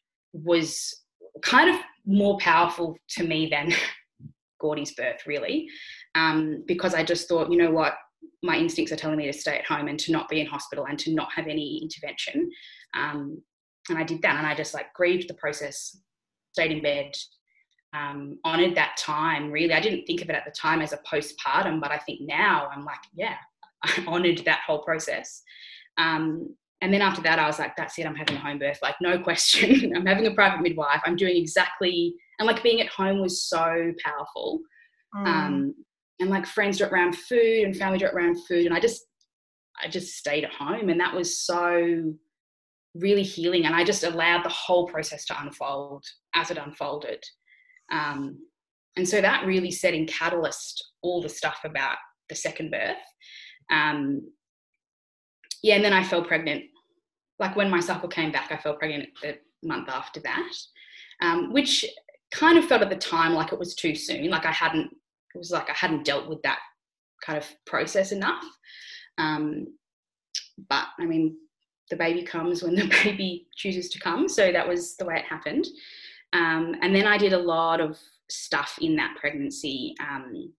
was kind of more powerful to me than Gordy's birth, really, um, because I just thought, you know what, my instincts are telling me to stay at home and to not be in hospital and to not have any intervention. Um, and I did that, and I just like grieved the process, stayed in bed, um, honoured that time, really. I didn't think of it at the time as a postpartum, but I think now I'm like, yeah, I honoured that whole process. Um, and then after that, I was like, that's it, I'm having a home birth, like no question. I'm having a private midwife. I'm doing exactly, and like being at home was so powerful. Mm. Um, and like friends do it around food and family do it around food. And I just, I just stayed at home, and that was so really healing. And I just allowed the whole process to unfold as it unfolded. Um, and so that really set in catalyst all the stuff about the second birth. Um, yeah, and then I fell pregnant. Like when my cycle came back, I fell pregnant the month after that, um, which kind of felt at the time like it was too soon. Like I hadn't, it was like I hadn't dealt with that kind of process enough. Um, but I mean, the baby comes when the baby chooses to come. So that was the way it happened. Um, and then I did a lot of stuff in that pregnancy, um,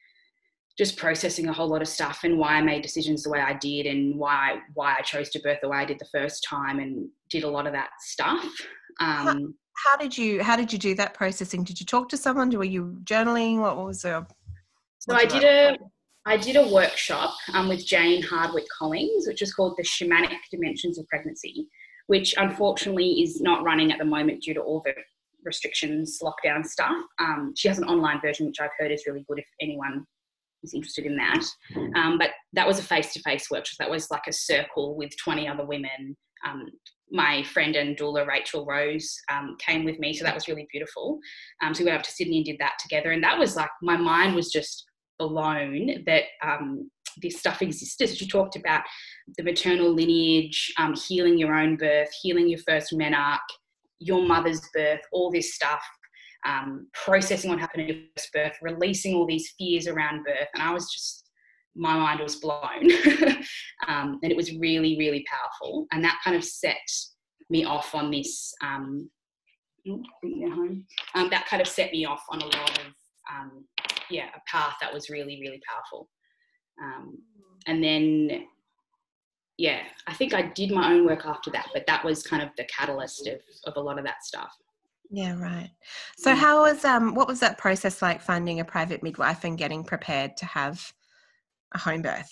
just processing a whole lot of stuff and why I made decisions the way I did, and why why I chose to birth the way I did the first time, and did a lot of that stuff. Um, how, how did you how did you do that processing? Did you talk to someone? Were you journaling? What was the? So I did a I did a workshop um, with Jane Hardwick Collins, which is called the Shamanic Dimensions of Pregnancy, which unfortunately is not running at the moment due to all the restrictions, lockdown stuff. Um, she has an online version, which I've heard is really good if anyone is interested in that. Um, but that was a face-to-face workshop. That was like a circle with twenty other women. Um, my friend and doula, Rachel Rose, um, came with me. So that was really beautiful. Um, so we went up to Sydney and did that together. And that was like, my mind was just blown that um, this stuff existed. So she talked about the maternal lineage, um, healing your own birth, healing your first menarche, your mother's birth, all this stuff. Um, processing what happened in your first birth, releasing all these fears around birth. And I was just, my mind was blown. um, and it was really, really powerful. And that kind of set me off on this, um, home. Um, that kind of set me off on a lot of, um, yeah, a path that was really, really powerful. Um, and then, yeah, I think I did my own work after that, but that was kind of the catalyst of, of a lot of that stuff. Yeah, right. So how was, um, what was that process like, finding a private midwife and getting prepared to have a home birth?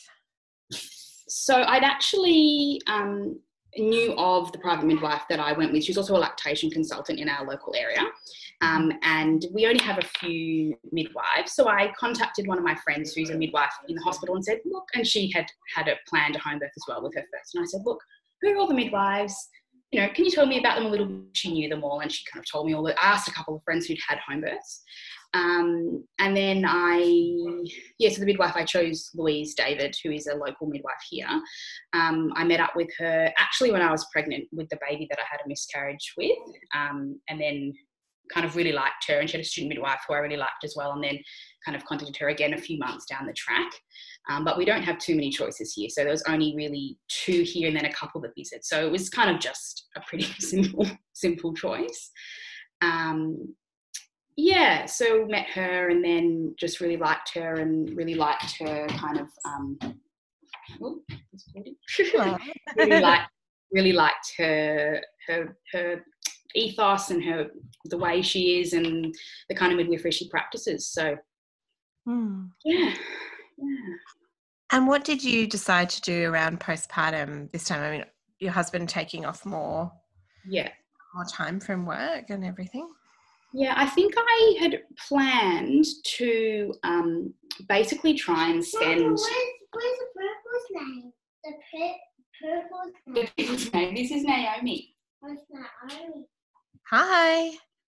So I'd actually um, knew of the private midwife that I went with. She was also a lactation consultant in our local area. Um, and we only have a few midwives. So I contacted one of my friends who's a midwife in the hospital and said, look, and she had had a planned a home birth as well with her first. And I said, look, who are all the midwives? You know, can you tell me about them a little bit? She knew them all, and she kind of told me all that. I asked a couple of friends who'd had home births. Um, and then I, yeah, so the midwife, I chose Louise David, who is a local midwife here. Um, I met up with her actually when I was pregnant with the baby that I had a miscarriage with. Um, and then kind of really liked her, and she had a student midwife who I really liked as well, and then kind of contacted her again a few months down the track. Um, but we don't have too many choices here. So there was only really two here and then a couple that visited. So it was kind of just a pretty simple, simple choice. Um, yeah, so met her and then just really liked her and really liked her kind of, um, oh, really liked, really liked her, her, her ethos and her, the way she is and the kind of midwifery she practices. So, mm. yeah. Yeah. And what did you decide to do around postpartum this time? I mean, your husband taking off more, yeah, more time from work and everything. Yeah, I think I had planned to um, basically try and spend. Mama, where's, where's the purple's name? The per- purple's name. The people's name. This is Naomi. Where's Naomi? Hi.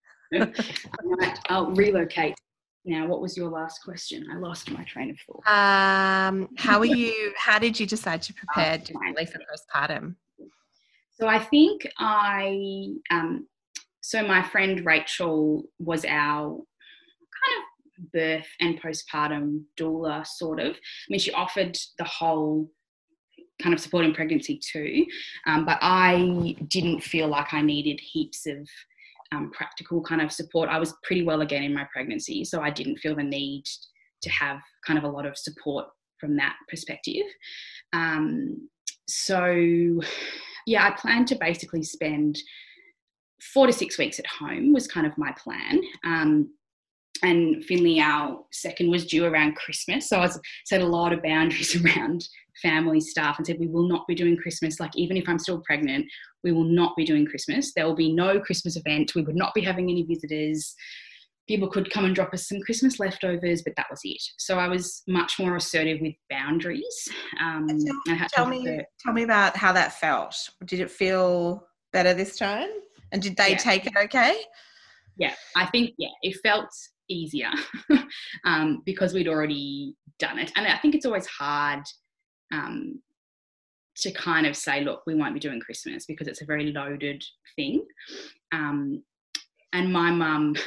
Right, I'll relocate. Now, what was your last question? I lost my train of thought. Um, how are you? How did you decide to prepare differently for postpartum? So I think I, um, so my friend Rachel was our kind of birth and postpartum doula, sort of. I mean, she offered the whole kind of support in pregnancy too, um, but I didn't feel like I needed heaps of Um, practical kind of support. I was pretty well again in my pregnancy, so I didn't feel the need to have kind of a lot of support from that perspective. Um, so yeah, I planned to basically spend four to six weeks at home was kind of my plan. Um, and Finley, our second, was due around Christmas. So I was, set a lot of boundaries around family stuff and said, we will not be doing Christmas. Like, even if I'm still pregnant, we will not be doing Christmas. There will be no Christmas event. We would not be having any visitors. People could come and drop us some Christmas leftovers, but that was it. So I was much more assertive with boundaries. Um, tell, I had tell to me, to, tell me about how that felt. Did it feel better this time? And did they yeah. take it okay? Yeah, I think, yeah, it felt easier um, because we'd already done it. And I think it's always hard um, to kind of say, look, we won't be doing Christmas, because it's a very loaded thing. Um, and my mum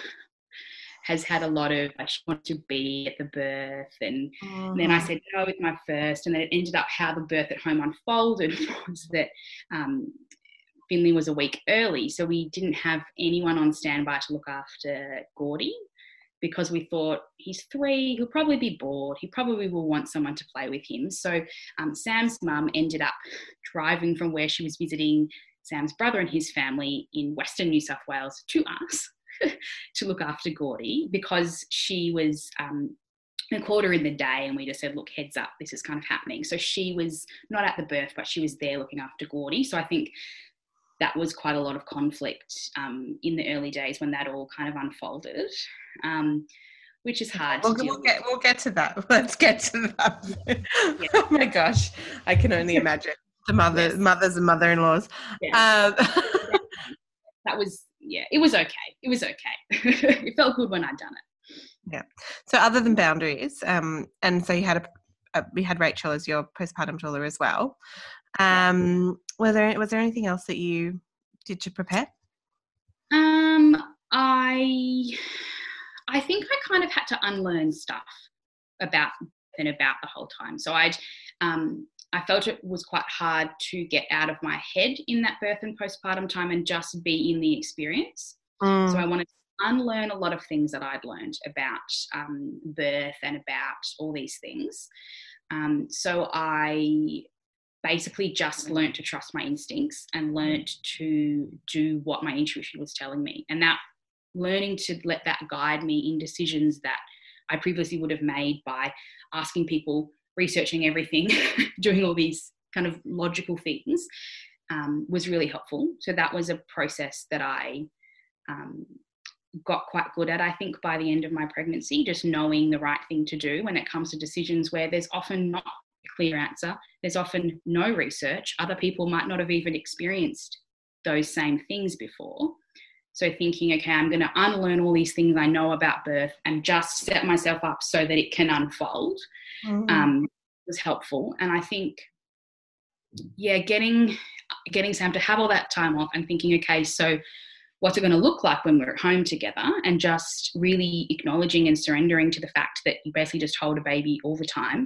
has had a lot of, like, she wanted to be at the birth, and Mm-hmm. then I said no with my first, and then it ended up how the birth at home unfolded was that um, Finley was a week early, so we didn't have anyone on standby to look after Gordy, because we thought, he's three, he'll probably be bored, he probably will want someone to play with him. So um, Sam's mum ended up driving from where she was visiting Sam's brother and his family in Western New South Wales to us to look after Gordy, because she was um, a quarter in the day, and we just said, look, heads up, this is kind of happening. So she was not at the birth, but she was there looking after Gordy. So I think that was quite a lot of conflict um, in the early days when that all kind of unfolded, um, which is hard we'll, to deal we'll get, with. We'll get to that. Let's get to that. Yeah. Oh my gosh, I can only imagine the mother, Yes. mothers and mother-in-laws. Yeah. Um, that was, yeah, it was okay. It was okay. It felt good when I'd done it. Yeah. So other than boundaries, um, and so you had a, a we had Rachel as your postpartum doula as well. Um, was there was there anything else that you did to prepare? Um, I I think I kind of had to unlearn stuff about and about the whole time. So I'd um, I felt it was quite hard to get out of my head in that birth and postpartum time and just be in the experience. Mm. So I wanted to unlearn a lot of things that I'd learned about um, birth and about all these things. Um, so I basically just learnt to trust my instincts and learnt to do what my intuition was telling me. And that learning to let that guide me in decisions that I previously would have made by asking people, researching everything, doing all these kind of logical things, um, was really helpful. So that was a process that I um, got quite good at, I think, by the end of my pregnancy, just knowing the right thing to do when it comes to decisions where there's often not a clear answer. There's often no research. Other people might not have even experienced those same things before. So thinking, okay, I'm going to unlearn all these things I know about birth and just set myself up so that it can unfold, mm-hmm. um, was helpful. And I think, yeah, getting getting Sam to have all that time off and thinking, okay, so what's it going to look like when we're at home together, and just really acknowledging and surrendering to the fact that you basically just hold a baby all the time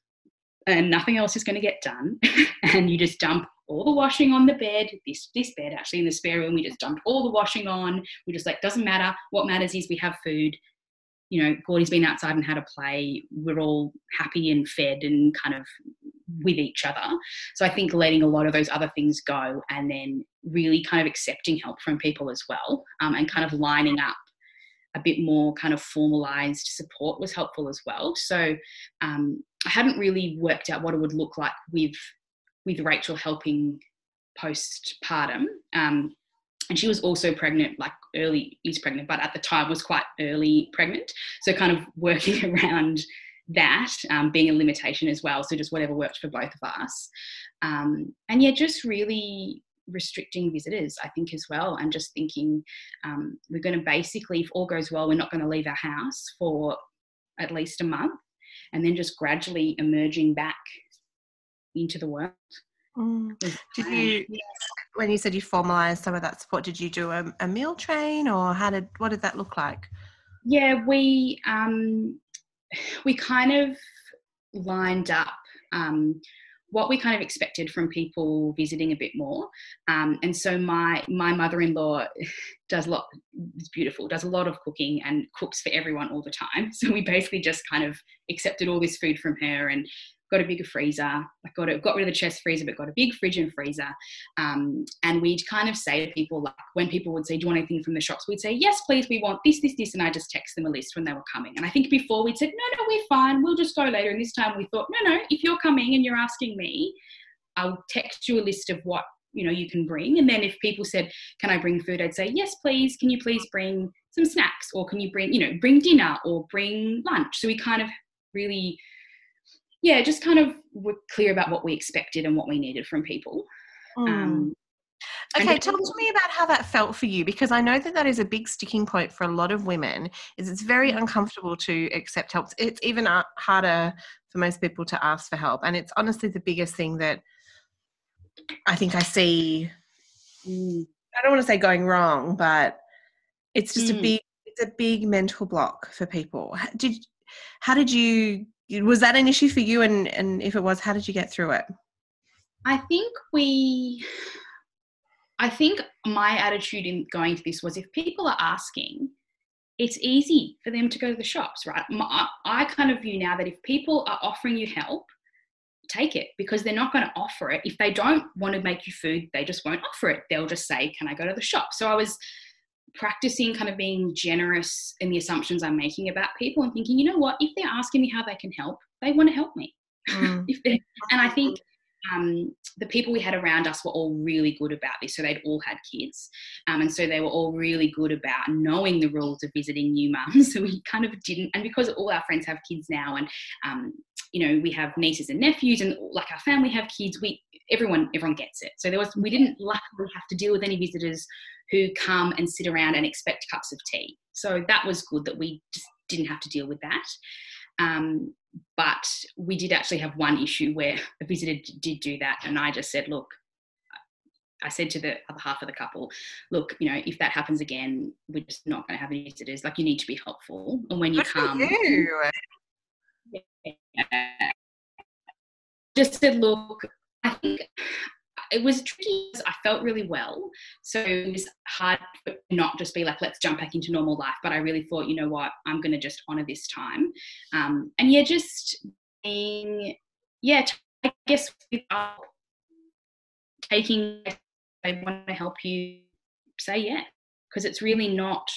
and nothing else is going to get done. And you just dump all the washing on the bed, this this bed actually in the spare room, we just dumped all the washing on. We just like, doesn't matter. What matters is we have food. You know, Gordy's been outside and had a play. We're all happy and fed and kind of with each other. So I think letting a lot of those other things go, and then really kind of accepting help from people as well, um, and kind of lining up a bit more kind of formalized support was helpful as well. So um, I hadn't really worked out what it would look like with with Rachel helping postpartum. Um, and she was also pregnant, like early is pregnant, but at the time was quite early pregnant. So kind of working around that um, being a limitation as well. So just whatever worked for both of us. Um, and yeah, just really restricting visitors, I think, as well. And just thinking um, we're going to basically, if all goes well, we're not going to leave our house for at least a month, and then just gradually emerging back into the world. Mm. Did you, when you said you formalised some of that support, did you do a, a meal train, or how did, what did that look like? Yeah, we um, we kind of lined up um, what we kind of expected from people visiting a bit more. Um, and so my my mother-in-law does a lot, it's beautiful, does a lot of cooking and cooks for everyone all the time. So we basically just kind of accepted all this food from her and got a bigger freezer. I got, a, got rid of the chest freezer, but got a big fridge and freezer. Um, and we'd kind of say to people, like when people would say, do you want anything from the shops? We'd say, yes, please, we want this, this, this. And I just text them a list when they were coming. And I think before we'd said, no, no, we're fine. We'll just go later. And this time we thought, no, no, if you're coming and you're asking me, I'll text you a list of what, you know, you can bring. And then if people said, can I bring food? I'd say, yes, please. Can you please bring some snacks, or can you bring, you know, bring dinner or bring lunch? So we kind of really, yeah, just kind of were clear about what we expected and what we needed from people. Mm. Um, okay, talk to me about how that felt for you, because I know that that is a big sticking point for a lot of women, is it's very uncomfortable to accept help. It's even harder for most people to ask for help. And it's honestly the biggest thing that I think I see, mm. I don't want to say going wrong, but it's just mm. a big, it's a big mental block for people. Did, how did you, was that an issue for you? And, and if it was, how did you get through it? I think we, I think my attitude in going to this was, if people are asking, it's easy for them to go to the shops, right? My, I kind of view now that if people are offering you help, take it, because they're not going to offer it. If they don't want to make you food, they just won't offer it. They'll just say, can I go to the shop? So I was practicing kind of being generous in the assumptions I'm making about people, and thinking, you know what, if they're asking me how they can help, they want to help me. Mm. if they, and I think um, the people we had around us were all really good about this. So they'd all had kids. Um, and so they were all really good about knowing the rules of visiting new mums. So we kind of didn't, and because all our friends have kids now, and, um, you know, we have nieces and nephews, and like our family have kids, we, everyone, everyone gets it. So there was, we didn't luckily have to deal with any visitors who come and sit around and expect cups of tea. So that was good that we just didn't have to deal with that. Um, but we did actually have one issue where a visitor did do that. And I just said, look, I said to the other half of the couple, look, you know, if that happens again, we're just not going to have any visitors. Like, you need to be helpful. And when you Good come, you. Yeah, just said, look, I think it was tricky because I felt really well. So it was hard to not just be like, let's jump back into normal life. But I really thought, you know what, I'm going to just honour this time. Um, and yeah, just being, yeah, I guess without taking, they want to help you, say yeah. Because it's really not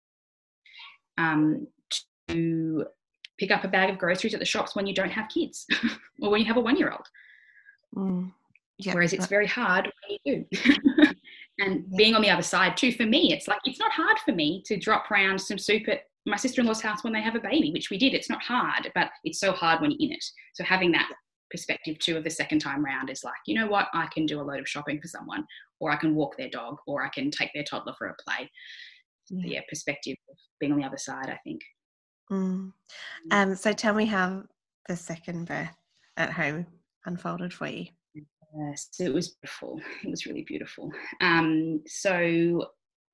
um, to pick up a bag of groceries at the shops when you don't have kids or when you have a one-year-old. Mm. Yeah, Whereas it's very hard when you do. And yeah. being on the other side too, for me, it's like, it's not hard for me to drop around some soup at my sister-in-law's house when they have a baby, which we did. It's not hard, but it's so hard when you're in it. So having that perspective too of the second time round is like, you know what, I can do a load of shopping for someone, or I can walk their dog, or I can take their toddler for a play. Yeah, yeah, perspective of being on the other side, I think. Mm. Um, so tell me how the second birth at home unfolded for you. Yes, it was beautiful. It was really beautiful. Um, so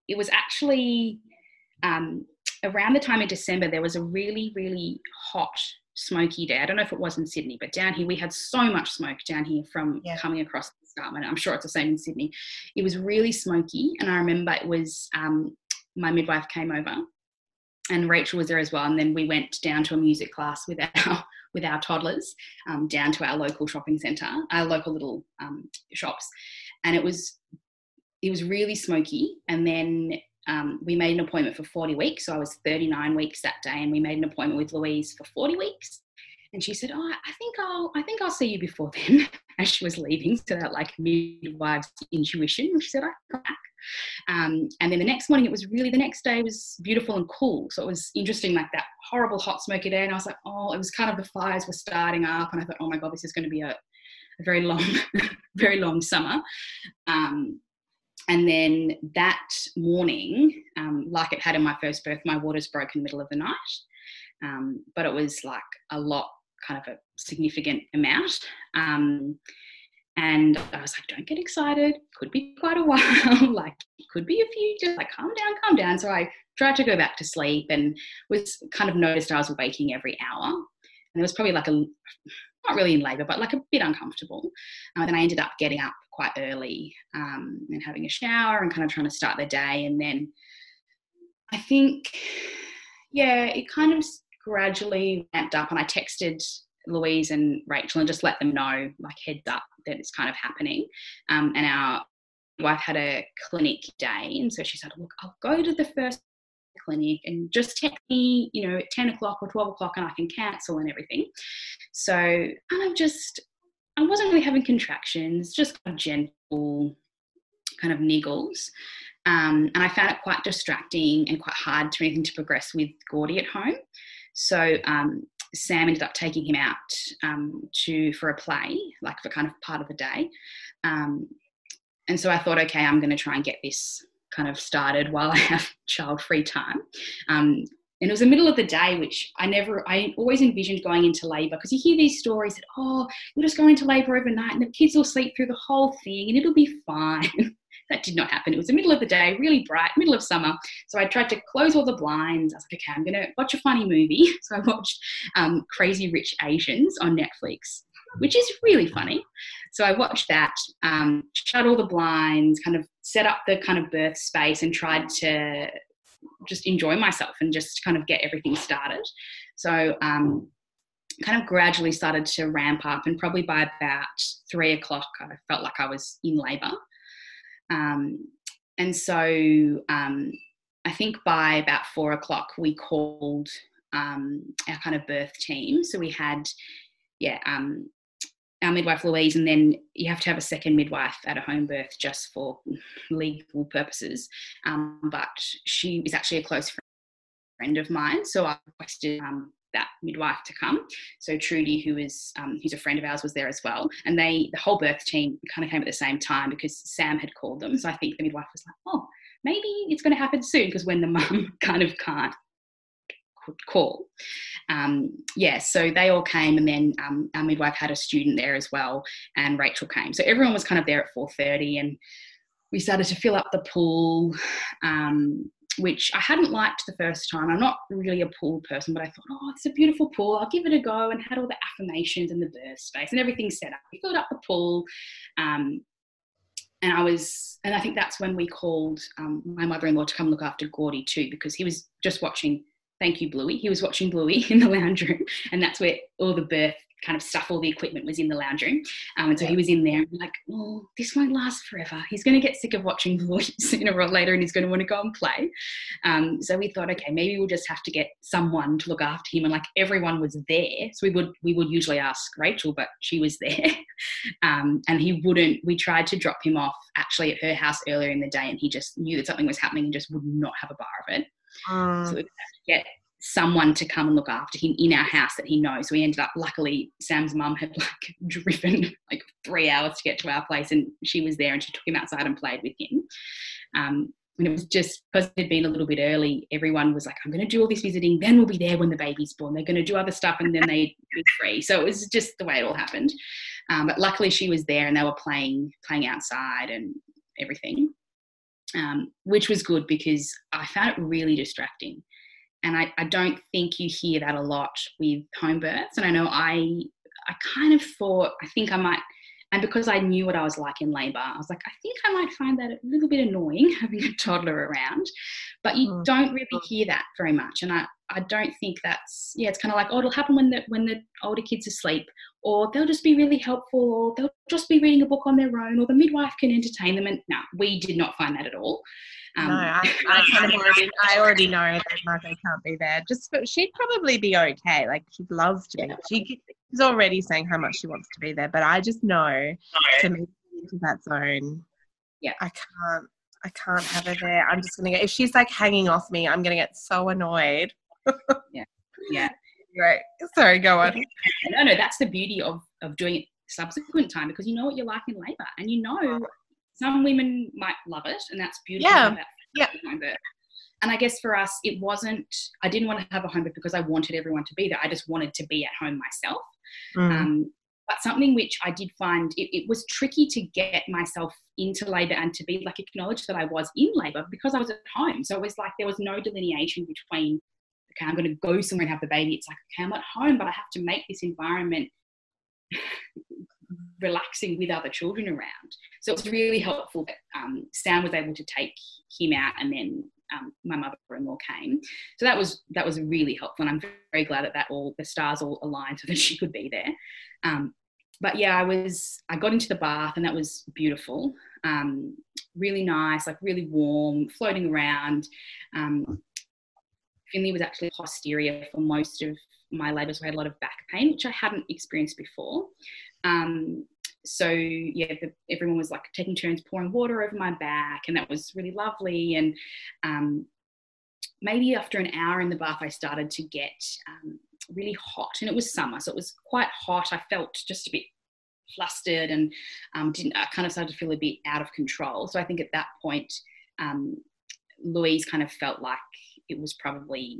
it was actually um, around the time of December, there was a really, really hot, smoky day. I don't know if it was in Sydney, but down here we had so much smoke down here from yeah. coming across the escarpment. I'm sure it's the same in Sydney. It was really smoky, and I remember it was um, my midwife came over, and Rachel was there as well. And then we went down to a music class with our with our toddlers um, down to our local shopping centre, our local little um, shops, and it was it was really smoky. And then um, we made an appointment for forty weeks. So I was thirty-nine weeks that day, and we made an appointment with Louise for forty weeks. And she said, "Oh, I think I'll I think I'll see you before then." As she was leaving, so that like midwife's intuition. And she said, "I come back." Um, and then the next morning, it was really, the next day was beautiful and cool. So it was interesting, like that horrible hot smoky day. And I was like, oh, it was kind of the fires were starting up. And I thought, oh my God, this is going to be a, a very long, very long summer. Um, and then that morning, um, like it had in my first birth, my waters broke in the middle of the night. Um, but it was like a lot, kind of a significant amount. Um, And I was like, don't get excited. Could be quite a while. Like, could be a few. Just like, calm down, calm down. So I tried to go back to sleep and was kind of noticed I was waking every hour. And it was probably like a, not really in labour, but like a bit uncomfortable. And uh, then I ended up getting up quite early um, and having a shower and kind of trying to start the day. And then I think, yeah, it kind of gradually ramped up, and I texted Louise and Rachel and just let them know, like, heads up that it's kind of happening. Um, and our wife had a clinic day, and so she said, look, I'll go to the first clinic and just text me, you know, at ten o'clock or twelve o'clock, and I can cancel and everything. So kind of just, I wasn't really having contractions, just kind of gentle kind of niggles. Um, and I found it quite distracting and quite hard to anything to progress with Gordy at home. So um, Sam ended up taking him out um, to for a play, like for kind of part of the day. Um, and so I thought, okay, I'm going to try and get this kind of started while I have child-free time. Um, and it was the middle of the day, which I never, I always envisioned going into labour, because you hear these stories that, oh, you'll just go into labour overnight and the kids will sleep through the whole thing and it'll be fine. That did not happen. It was the middle of the day, really bright, middle of summer. So I tried to close all the blinds. I was like, okay, I'm going to watch a funny movie. So I watched um, Crazy Rich Asians on Netflix, which is really funny. So I watched that, um, shut all the blinds, kind of set up the kind of birth space and tried to just enjoy myself and just kind of get everything started. So um, kind of gradually started to ramp up, and probably by about three o'clock, I felt like I was in labour. Um, and so um, I think by about four o'clock, we called um, our kind of birth team. So we had, yeah, um, our midwife Louise, and then you have to have a second midwife at a home birth just for legal purposes. Um, but she is actually a close friend of mine, so I requested um, that midwife to come. So Trudy, who is um, who's a friend of ours, was there as well, and they the whole birth team kind of came at the same time because Sam had called them. So I think the midwife was like, oh, maybe it's going to happen soon, because when the mum kind of can't call. Um, yeah, so they all came, and then um, our midwife had a student there as well, and Rachel came. So everyone was kind of there at four thirty, and we started to fill up the pool, um, which I hadn't liked the first time. I'm not really a pool person, but I thought, oh, it's a beautiful pool, I'll give it a go, and had all the affirmations and the birth space and everything set up. We filled up the pool, um, and I was, and I think that's when we called um, my mother-in-law to come look after Gordy too, because he was just watching, thank you, Bluey, he was watching Bluey in the lounge room, and that's where all the birth kind of stuff, all the equipment was in the lounge room. Um, and so he was in there and like, oh, this won't last forever. He's going to get sick of watching Bluey sooner or later, and he's going to want to go and play. Um, so we thought, okay, maybe we'll just have to get someone to look after him. And like everyone was there. So we would, we would usually ask Rachel, but she was there. um, and he wouldn't, we tried to drop him off actually at her house earlier in the day, and he just knew that something was happening and just would not have a bar of it. Mm. So we had to get someone to come and look after him in our house that he knows. So we ended up, luckily, Sam's mum had like driven like three hours to get to our place, and she was there and she took him outside and played with him. Um, and it was just, because it had been a little bit early, everyone was like, I'm going to do all this visiting, then we'll be there when the baby's born. They're going to do other stuff and then they'd be free. So it was just the way it all happened. Um, but luckily she was there, and they were playing, playing outside and everything. um, which was good because I found it really distracting. And I, I don't think you hear that a lot with home births. And I know I I kind of thought, I think I might, and because I knew what I was like in labour, I was like, I think I might find that a little bit annoying having a toddler around. But you mm. don't really hear that very much. And I, I don't think that's, yeah, it's kind of like, oh, it'll happen when the, when the older kid's asleep, or they'll just be really helpful, or they'll just be reading a book on their own, or the midwife can entertain them. And no, we did not find that at all. Um, no, I, I kind of already, I already know that Margot can't be there. Just but she'd probably be okay. Like she'd love to be. Yeah. She, she's already saying how much she wants to be there, but I just know to move into that zone, yeah, I can't. I can't have her there. I'm just gonna get. If she's like hanging off me, I'm gonna get so annoyed. yeah, yeah. Right. Sorry. Go on. No, no. That's the beauty of of doing it subsequent time, because you know what you're like in labour, and you know. Some women might love it, and that's beautiful. Yeah, yeah. Home birth. And I guess for us, it wasn't, I didn't want to have a home birth because I wanted everyone to be there. I just wanted to be at home myself. Mm. Um, but something which I did find, it, it was tricky to get myself into labour and to be like acknowledge that I was in labour because I was at home. So it was like there was no delineation between, okay, I'm going to go somewhere and have the baby. It's like, okay, I'm at home, but I have to make this environment relaxing with other children around. So it was really helpful that um, Sam was able to take him out, and then um, my mother-in-law came. So that was that was really helpful, and I'm very glad that that all the stars all aligned so that she could be there. Um, but yeah, I was I got into the bath, and that was beautiful. Um, really nice, like really warm, floating around. Um, Finley was actually posterior for most of my labour, so I had a lot of back pain, which I hadn't experienced before. Um, so yeah, the, everyone was like taking turns pouring water over my back, and that was really lovely. And um, maybe after an hour in the bath, I started to get um, really hot, and it was summer, so it was quite hot. I felt just a bit flustered, and um, didn't. I kind of started to feel a bit out of control. So I think at that point, um, Louise kind of felt like it was probably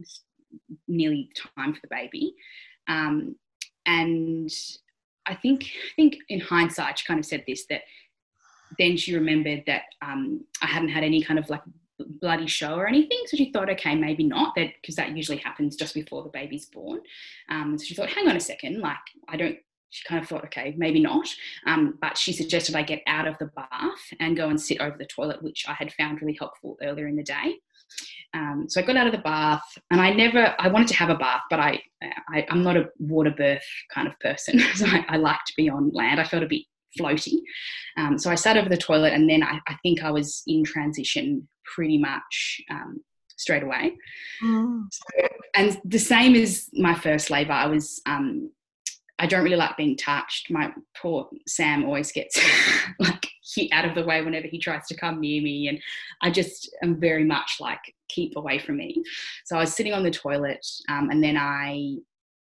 nearly time for the baby, um, and. I think I think in hindsight, she kind of said this, that then she remembered that um, I hadn't had any kind of like bloody show or anything. So she thought, okay, maybe not, that because that usually happens just before the baby's born. Um, so she thought, hang on a second, like I don't, she kind of thought, okay, maybe not. Um, but she suggested I get out of the bath and go and sit over the toilet, which I had found really helpful earlier in the day. Um, so I got out of the bath, and I never, I wanted to have a bath, but I, I I'm not a water birth kind of person. So I, I like to be on land. I felt a bit floaty. Um, so I sat over the toilet, and then I, I think I was in transition pretty much um, straight away. Mm. So, and the same as my first labour, I was, um, I don't really like being touched. My poor Sam always gets like hit out of the way whenever he tries to come near me, and I just am very much like, keep away from me. So I was sitting on the toilet, um, and then I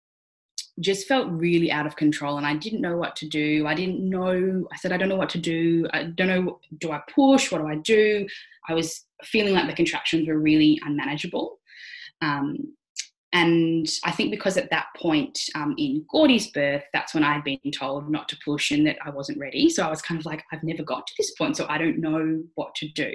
just felt really out of control, and I didn't know what to do. I didn't know, I said, I don't know what to do. I don't know, do I push? What do I do? I was feeling like the contractions were really unmanageable. Um, And I think because at that point um, in Gordy's birth, that's when I had been told not to push and that I wasn't ready. So I was kind of like, I've never got to this point, so I don't know what to do.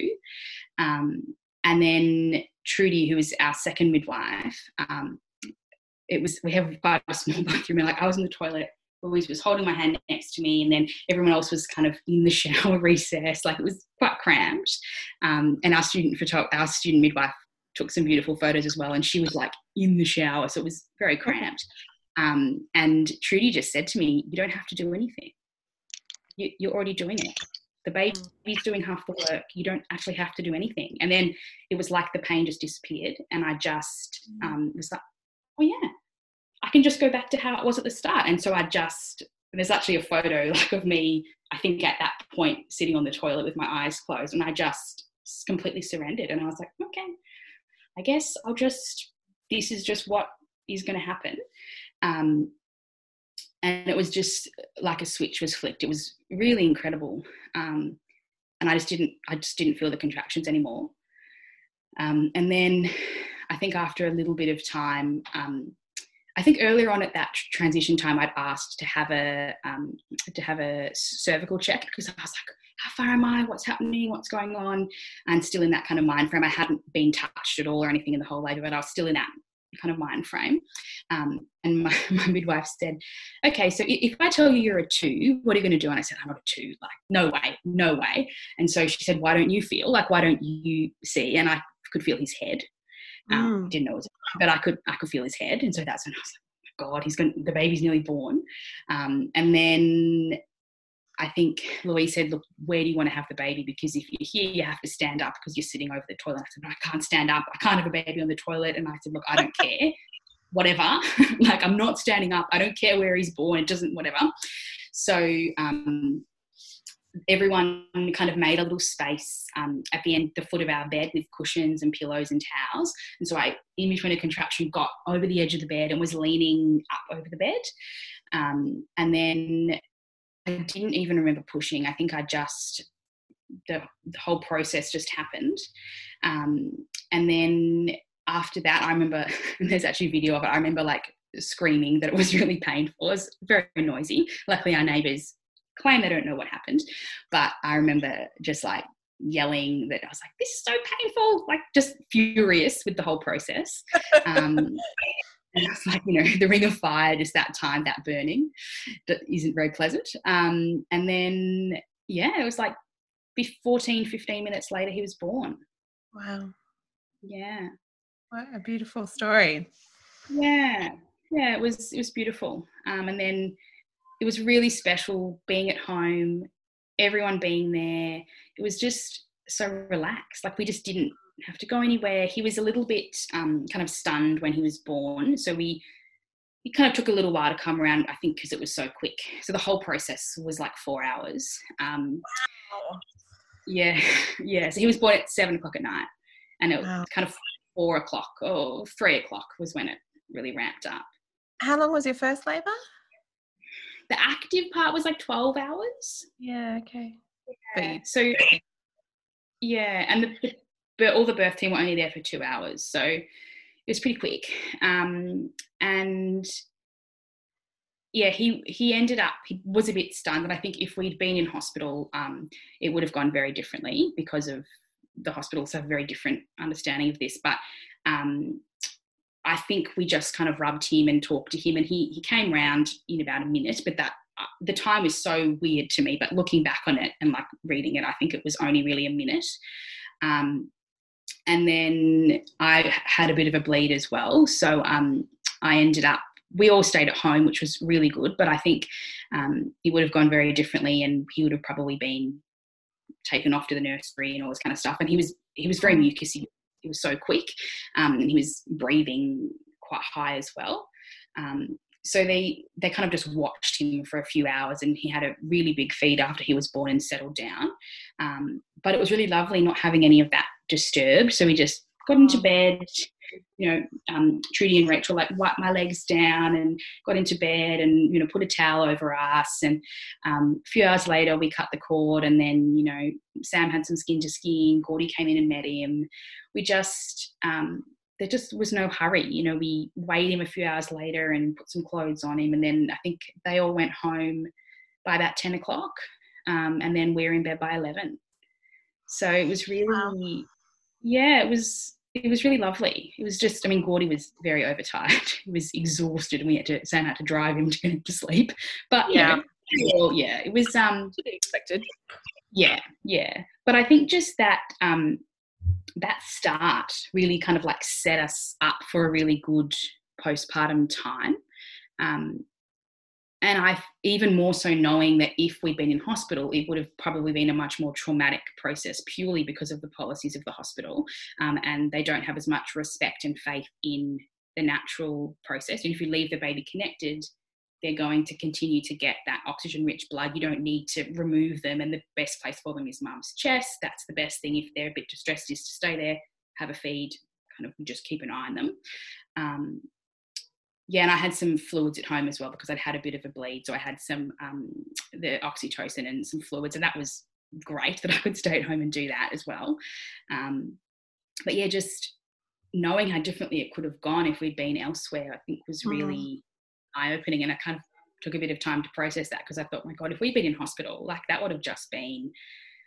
Um, and then Trudy, who is our second midwife, um, it was, we have quite a small bathroom, and like I was in the toilet, Louise was holding my hand next to me, and then everyone else was kind of in the shower recess. Like it was quite cramped. Um, and our student photo- our student midwife took some beautiful photos as well, and she was like in the shower, so it was very cramped. Um, and Trudy just said to me, you don't have to do anything. You, you're already doing it. The baby's doing half the work. You don't actually have to do anything. And then it was like the pain just disappeared, and I just um, was like, oh yeah, I can just go back to how it was at the start. And so I just, there's actually a photo like of me, I think at that point, sitting on the toilet with my eyes closed, and I just completely surrendered. And I was like, okay, I guess I'll just, this is just what is going to happen. Um, and it was just like a switch was flicked. It was really incredible. Um, and I just didn't, I just didn't feel the contractions anymore. Um, and then I think after a little bit of time, um, I think earlier on at that transition time, I'd asked to have a, um, to have a cervical check, because I was like, how far am I? What's happening? What's going on? And still in that kind of mind frame. I hadn't been touched at all or anything in the whole labour, but I was still in that kind of mind frame. Um, and my, my midwife said, okay, so if I tell you you're a two, what are you going to do? And I said, I'm not a two. Like, no way, no way. And so she said, why don't you feel? Like, why don't you see? And I could feel his head. Um, Mm. Didn't know it was, but I could, I could feel his head. And so that's when I was like, oh my God, he's going, the baby's nearly born. Um, and then I think Louise said, look, where do you want to have the baby? Because if you're here, you have to stand up because you're sitting over the toilet. I said, no, I can't stand up. I can't have a baby on the toilet. And I said, look, I don't care. Whatever. Like, I'm not standing up. I don't care where he's born. It doesn't, whatever. So um, everyone kind of made a little space um, at the end, the foot of our bed with cushions and pillows and towels. And so I, in between a contraction, got over the edge of the bed and was leaning up over the bed. Um, and then I didn't even remember pushing. I think I just, the, the whole process just happened. Um, and then after that, I remember, and there's actually a video of it, I remember like screaming that it was really painful. It was very noisy. Luckily, our neighbours claim they don't know what happened. But I remember just like yelling that I was like, this is so painful, like just furious with the whole process. Um, And it's like, you know, the ring of fire, just that time, that burning that isn't very pleasant. Um, and then, yeah, it was like fourteen, fifteen minutes later, he was born. Wow. Yeah. What a beautiful story. Yeah. Yeah, it was, it was beautiful. Um, and then it was really special being at home, everyone being there. It was just so relaxed. Like, we just didn't have to go anywhere. He was a little bit um, kind of stunned when he was born. So we, it kind of took a little while to come around, I think, because it was so quick. So the whole process was like four hours. Um, Wow. yeah. Yeah. So he was born at seven o'clock at night, and it Wow. was kind of four o'clock or three o'clock was when it really ramped up. How long was your first labour? The active part was like twelve hours. Yeah, okay. Yeah. So, yeah. And the, the but all the birth team were only there for two hours. So it was pretty quick. Um, and yeah, he, he ended up, he was a bit stunned. And I think if we'd been in hospital, um, it would have gone very differently because of the hospitals have a very different understanding of this. But um, I think we just kind of rubbed him and talked to him, and he, he came round in about a minute, but that, uh, the time is so weird to me, but looking back on it and like reading it, I think it was only really a minute. Um, And then I had a bit of a bleed as well. So um, I ended up, we all stayed at home, which was really good. But I think um, it would have gone very differently, and he would have probably been taken off to the nursery and all this kind of stuff. And he was he was very mucusy. He was so quick, um, and he was breathing quite high as well. Um, so they they kind of just watched him for a few hours, and he had a really big feed after he was born and settled down. Um, but it was really lovely not having any of that disturbed. So we just got into bed, you know, um, Trudy and Rachel like wiped my legs down and got into bed and, you know, put a towel over us. And um, a few hours later we cut the cord, and then, you know, Sam had some skin to skin, Gordy came in and met him. We just, um, there just was no hurry. You know, we weighed him a few hours later and put some clothes on him. And then I think they all went home by about ten o'clock. Um, and then we were in bed by eleven. So it was really, wow. yeah, it was, it was really lovely. It was just, I mean, Gordy was very overtired. He was exhausted, and we had to, Sam had to drive him to get him to sleep. But yeah, you know, well, yeah, it was, um, to be expected. Yeah. Yeah. But I think just that, um, that start really kind of like set us up for a really good postpartum time. Um, And I, even more so knowing that if we'd been in hospital, it would have probably been a much more traumatic process purely because of the policies of the hospital. Um, and they don't have as much respect and faith in the natural process. And if you leave the baby connected, they're going to continue to get that oxygen-rich blood. You don't need to remove them. And the best place for them is mum's chest. That's the best thing. If they're a bit distressed, is to stay there, have a feed, kind of just keep an eye on them. Um, Yeah, and I had some fluids at home as well because I'd had a bit of a bleed. So I had some, um, the oxytocin and some fluids, and that was great that I could stay at home and do that as well. Um, but yeah, just knowing how differently it could have gone if we'd been elsewhere, I think was really mm. eye-opening. And I kind of took a bit of time to process that because I thought, my God, if we'd been in hospital, like that would have just been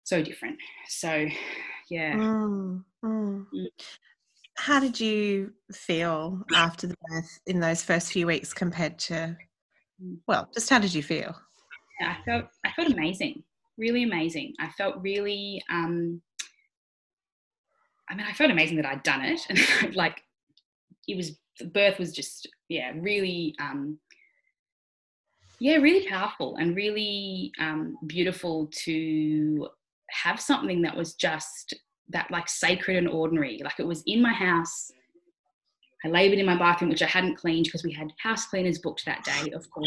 so different. So, yeah. Mm, mm. Mm. How did you feel after the birth in those first few weeks compared to, well, just how did you feel? I felt I felt amazing, really amazing. I felt really, um, I mean, I felt amazing that I'd done it, and like it was, the birth was just, yeah, really, um, yeah, really powerful and really um, beautiful to have something that was just that like sacred and ordinary. Like it was in my house. I laboured in my bathroom, which I hadn't cleaned because we had house cleaners booked that day, of course.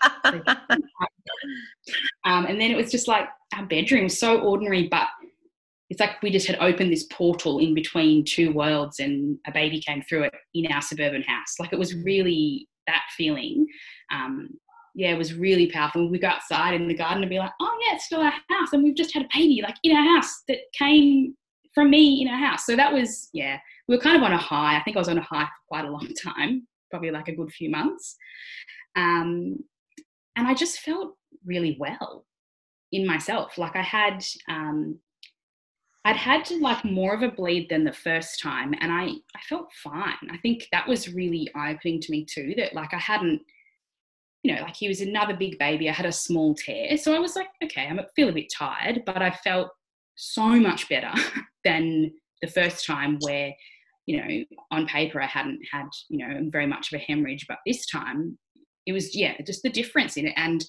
Um, and then it was just like our bedroom was so ordinary, but it's like we just had opened this portal in between two worlds and a baby came through it in our suburban house. Like it was really that feeling. Um, yeah, it was really powerful. We'd go outside in the garden and be like, oh yeah, it's still our house. And we've just had a baby like in our house that came from me in our house. So that was, yeah, we were kind of on a high. I think I was on a high for quite a long time, probably like a good few months. Um, and I just felt really well in myself. Like I had, um, I'd had like more of a bleed than the first time, and I, I felt fine. I think that was really eye-opening to me too, that like I hadn't, you know, like he was another big baby. I had a small tear. So I was like, okay, I feel a bit tired, but I felt so much better than the first time where, you know, on paper I hadn't had, you know, very much of a hemorrhage, but this time it was, yeah, just the difference in it. And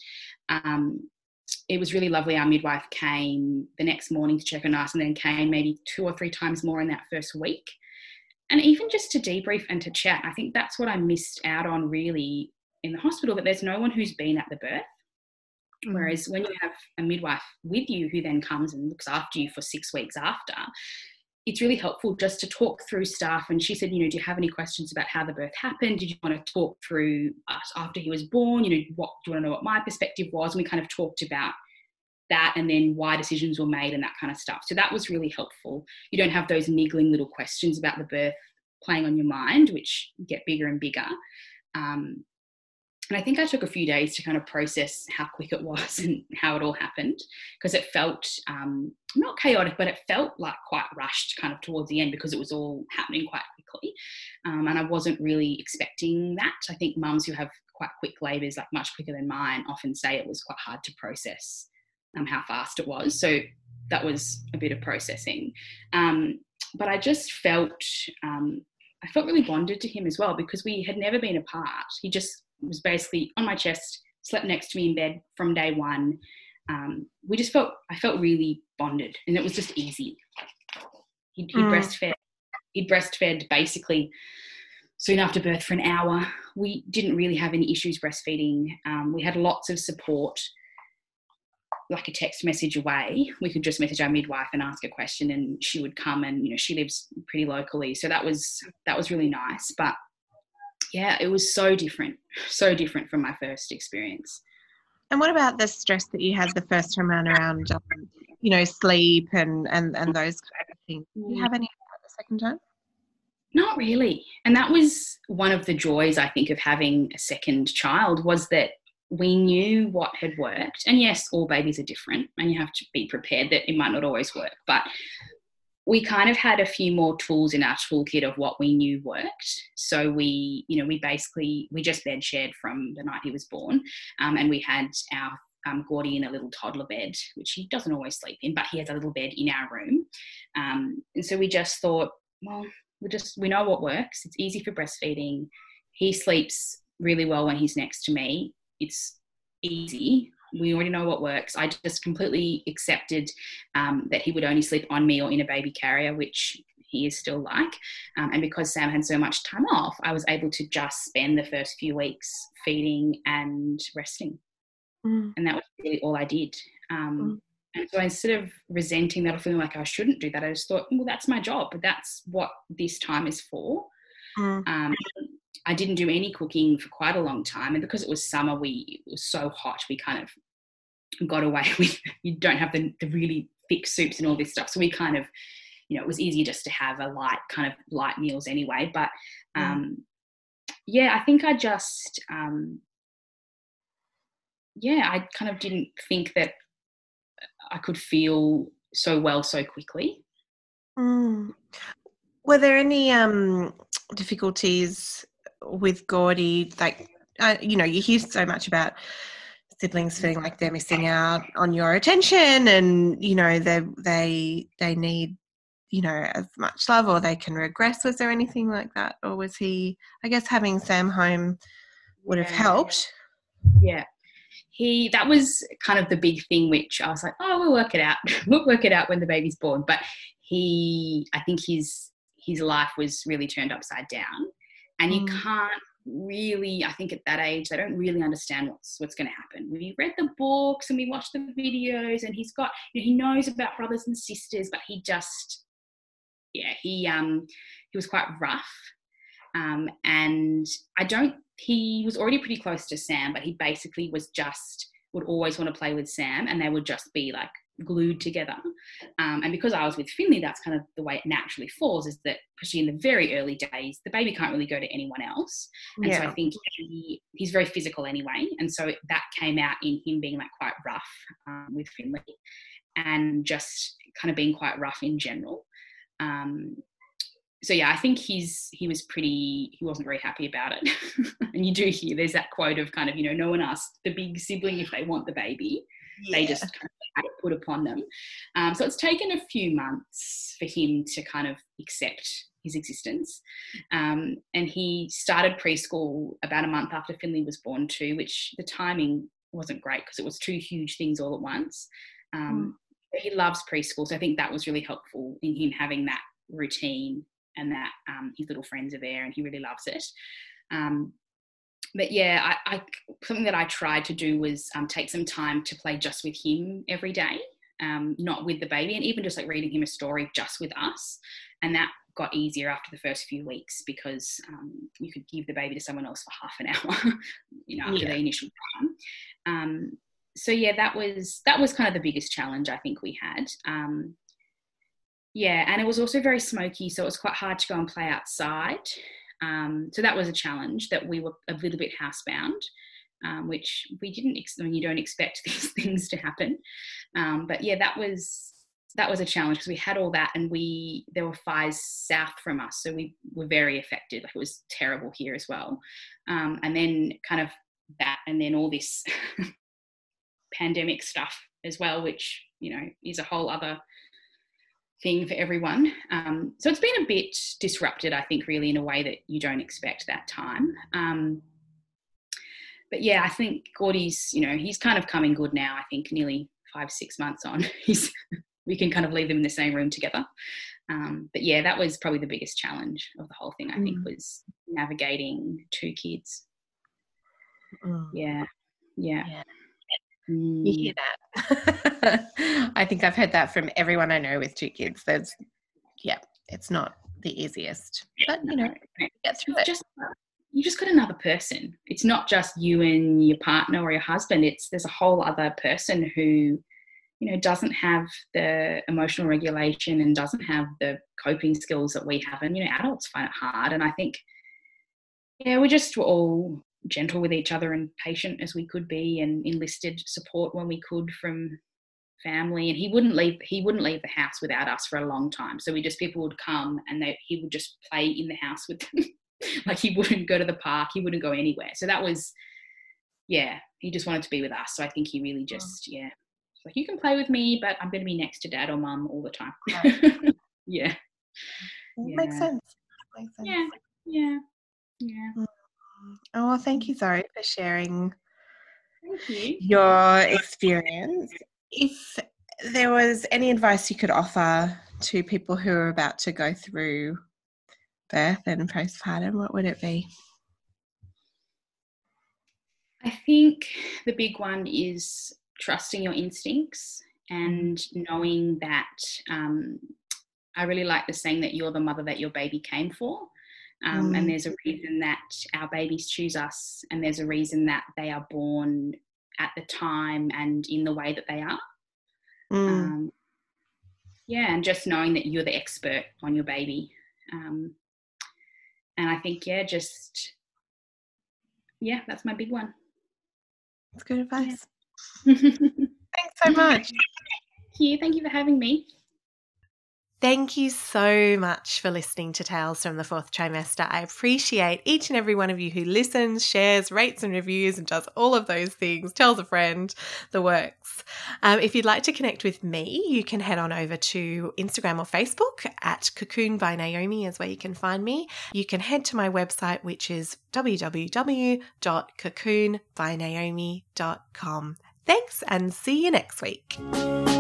um, it was really lovely. Our midwife came the next morning to check on us and then came maybe two or three times more in that first week. And even just to debrief and to chat, I think that's what I missed out on really in the hospital, that there's no one who's been at the birth. Mm. Whereas when you have a midwife with you who then comes and looks after you for six weeks after, it's really helpful just to talk through stuff. And she said, you know, do you have any questions about how the birth happened? Did you want to talk through us after he was born? You know, what do you want to know what my perspective was? And we kind of talked about that and then why decisions were made and that kind of stuff. So that was really helpful. You don't have those niggling little questions about the birth playing on your mind, which get bigger and bigger. Um, And I think I took a few days to kind of process how quick it was and how it all happened, because it felt um, not chaotic, but it felt like quite rushed kind of towards the end because it was all happening quite quickly. Um, and I wasn't really expecting that. I think mums who have quite quick labours, like much quicker than mine, often say it was quite hard to process um, how fast it was. So that was a bit of processing. Um, but I just felt, um, I felt really bonded to him as well, because we had never been apart. He just was basically on my chest, slept next to me in bed from day one. Um, we just felt, I felt really bonded, and it was just easy. He'd, he'd mm. breastfed, he'd breastfed basically soon after birth for an hour. We didn't really have any issues breastfeeding. Um, we had lots of support, like a text message away. We could just message our midwife and ask a question, and she would come, and, you know, she lives pretty locally. So that was, that was really nice. But yeah, it was so different, so different from my first experience. And what about the stress that you had the first time around, around um, you know, sleep and, and, and those kind of things? Did you have any of that the second time? Not really. And that was one of the joys, I think, of having a second child, was that we knew what had worked. And yes, all babies are different, and you have to be prepared that it might not always work. But we kind of had a few more tools in our toolkit of what we knew worked. So we, you know, we basically, we just bed shared from the night he was born. Um, and we had our um, Gordy in a little toddler bed, which he doesn't always sleep in, but he has a little bed in our room. Um, and so we just thought, well, we just, we know what works. It's easy for breastfeeding. He sleeps really well when he's next to me. It's easy. We already know what works. I just completely accepted um, that he would only sleep on me or in a baby carrier, which he is still like. Um, and because Sam had so much time off, I was able to just spend the first few weeks feeding and resting. Mm. And that was really all I did. Um, mm. And so instead of resenting that or feeling like I shouldn't do that, I just thought, well, that's my job. That's what this time is for. Mm. Um, I didn't do any cooking for quite a long time, and because it was summer, we it was so hot, we kind of got away with, you don't have the, the really thick soups and all this stuff, so we kind of, you know, it was easier just to have a light kind of light meals anyway. But um, mm. yeah, I think I just um, yeah, I kind of didn't think that I could feel so well so quickly. Mm. Were there any um, difficulties with Gordy? Like, uh, you know, you hear so much about siblings feeling like they're missing out on your attention, and you know they they they need, you know, as much love, or they can regress. Was there anything like that, or was he? I guess having Sam home would have Yeah. helped. Yeah. He, that was kind of the big thing, which I was like, oh, we'll work it out. We'll work it out when the baby's born. But he, I think his his life was really turned upside down, and you Mm. can't really, I think at that age, they don't really understand what's what's going to happen. We read the books and we watched the videos, and he's got, you know, he knows about brothers and sisters, but he just, yeah, he um he was quite rough. Um, and I don't, he was already pretty close to Sam, but he basically was just, would always want to play with Sam, and they would just be like glued together. Um, and because I was with Finley, that's kind of the way it naturally falls, is that, especially in the very early days, the baby can't really go to anyone else. And Yeah. so I think he, he's very physical anyway. And so that came out in him being like quite rough um, with Finley, and just kind of being quite rough in general. Um, So yeah, I think he's he was pretty, he wasn't very happy about it. And you do hear there's that quote of kind of, you know, no one asks the big sibling if they want the baby. Yeah. They just kind of had it put upon them. Um, so it's taken a few months for him to kind of accept his existence. Um, and he started preschool about a month after Finley was born too, which the timing wasn't great because it was two huge things all at once. Um, mm. He loves preschool, so I think that was really helpful in him having that routine, and that um, his little friends are there, and he really loves it. Um, but yeah, I, I, something that I tried to do was um, take some time to play just with him every day, um, not with the baby, and even just like reading him a story just with us. And that got easier after the first few weeks, because um, you could give the baby to someone else for half an hour, you know, after Yeah. the initial time. Um, so yeah, that was that was kind of the biggest challenge I think we had. Um, Yeah, and it was also very smoky, so it was quite hard to go and play outside. Um, so that was a challenge, that we were a little bit housebound, um, which we didn't, ex- I mean, you don't expect these things to happen. Um, but yeah, that was that was a challenge, because we had all that, and we there were fires south from us, so we were very affected. Like, it was terrible here as well. Um, and then kind of that, and then all this pandemic stuff as well, which, you know, is a whole other thing for everyone. Um, so it's been a bit disrupted, I think, really, in a way that you don't expect that time. Um, but yeah, I think Gordy's, you know, he's kind of coming good now. I think nearly five, six months on, he's we can kind of leave them in the same room together. Um, but yeah, that was probably the biggest challenge of the whole thing, I mm. think, was navigating two kids. Mm. Yeah. Yeah. yeah. Mm. You hear that? I think I've heard that from everyone I know with two kids. There's, yeah, it's not the easiest, but you know, no, get through it. Just, you just got another person. It's not just you and your partner or your husband. It's there's a whole other person who, you know, doesn't have the emotional regulation and doesn't have the coping skills that we have. And, you know, adults find it hard. And I think, yeah, we just were all gentle with each other and patient as we could be, and enlisted support when we could from family. And he wouldn't leave he wouldn't leave the house without us for a long time. So we just people would come and they he would just play in the house with them. Like, he wouldn't go to the park, he wouldn't go anywhere. So that was, yeah, he just wanted to be with us. So I think he really just, yeah, like, you can play with me, but I'm going to be next to dad or mum all the time. Right. yeah. yeah. Makes sense. Makes sense. Yeah. Yeah. Yeah. Oh, well, thank you, Zoe, for sharing thank you. your experience. If there was any advice you could offer to people who are about to go through birth and postpartum, what would it be? I think the big one is trusting your instincts and knowing that um, I really like the saying that you're the mother that your baby came for. Um, mm. And there's a reason that our babies choose us, and there's a reason that they are born at the time and in the way that they are. Mm. Um, yeah, and just knowing that you're the expert on your baby. Um, and I think, yeah, just, yeah, that's my big one. That's good advice. Yeah. Thanks so much. Thank you. Thank you for having me. Thank you so much for listening to Tales from the Fourth Trimester. I appreciate each and every one of you who listens, shares, rates and reviews and does all of those things, tells a friend, the works. Um, if you'd like to connect with me, you can head on over to Instagram or Facebook at Cocoon by Naomi is where you can find me. You can head to my website, which is w w w dot cocoon by naomi dot com. Thanks and see you next week.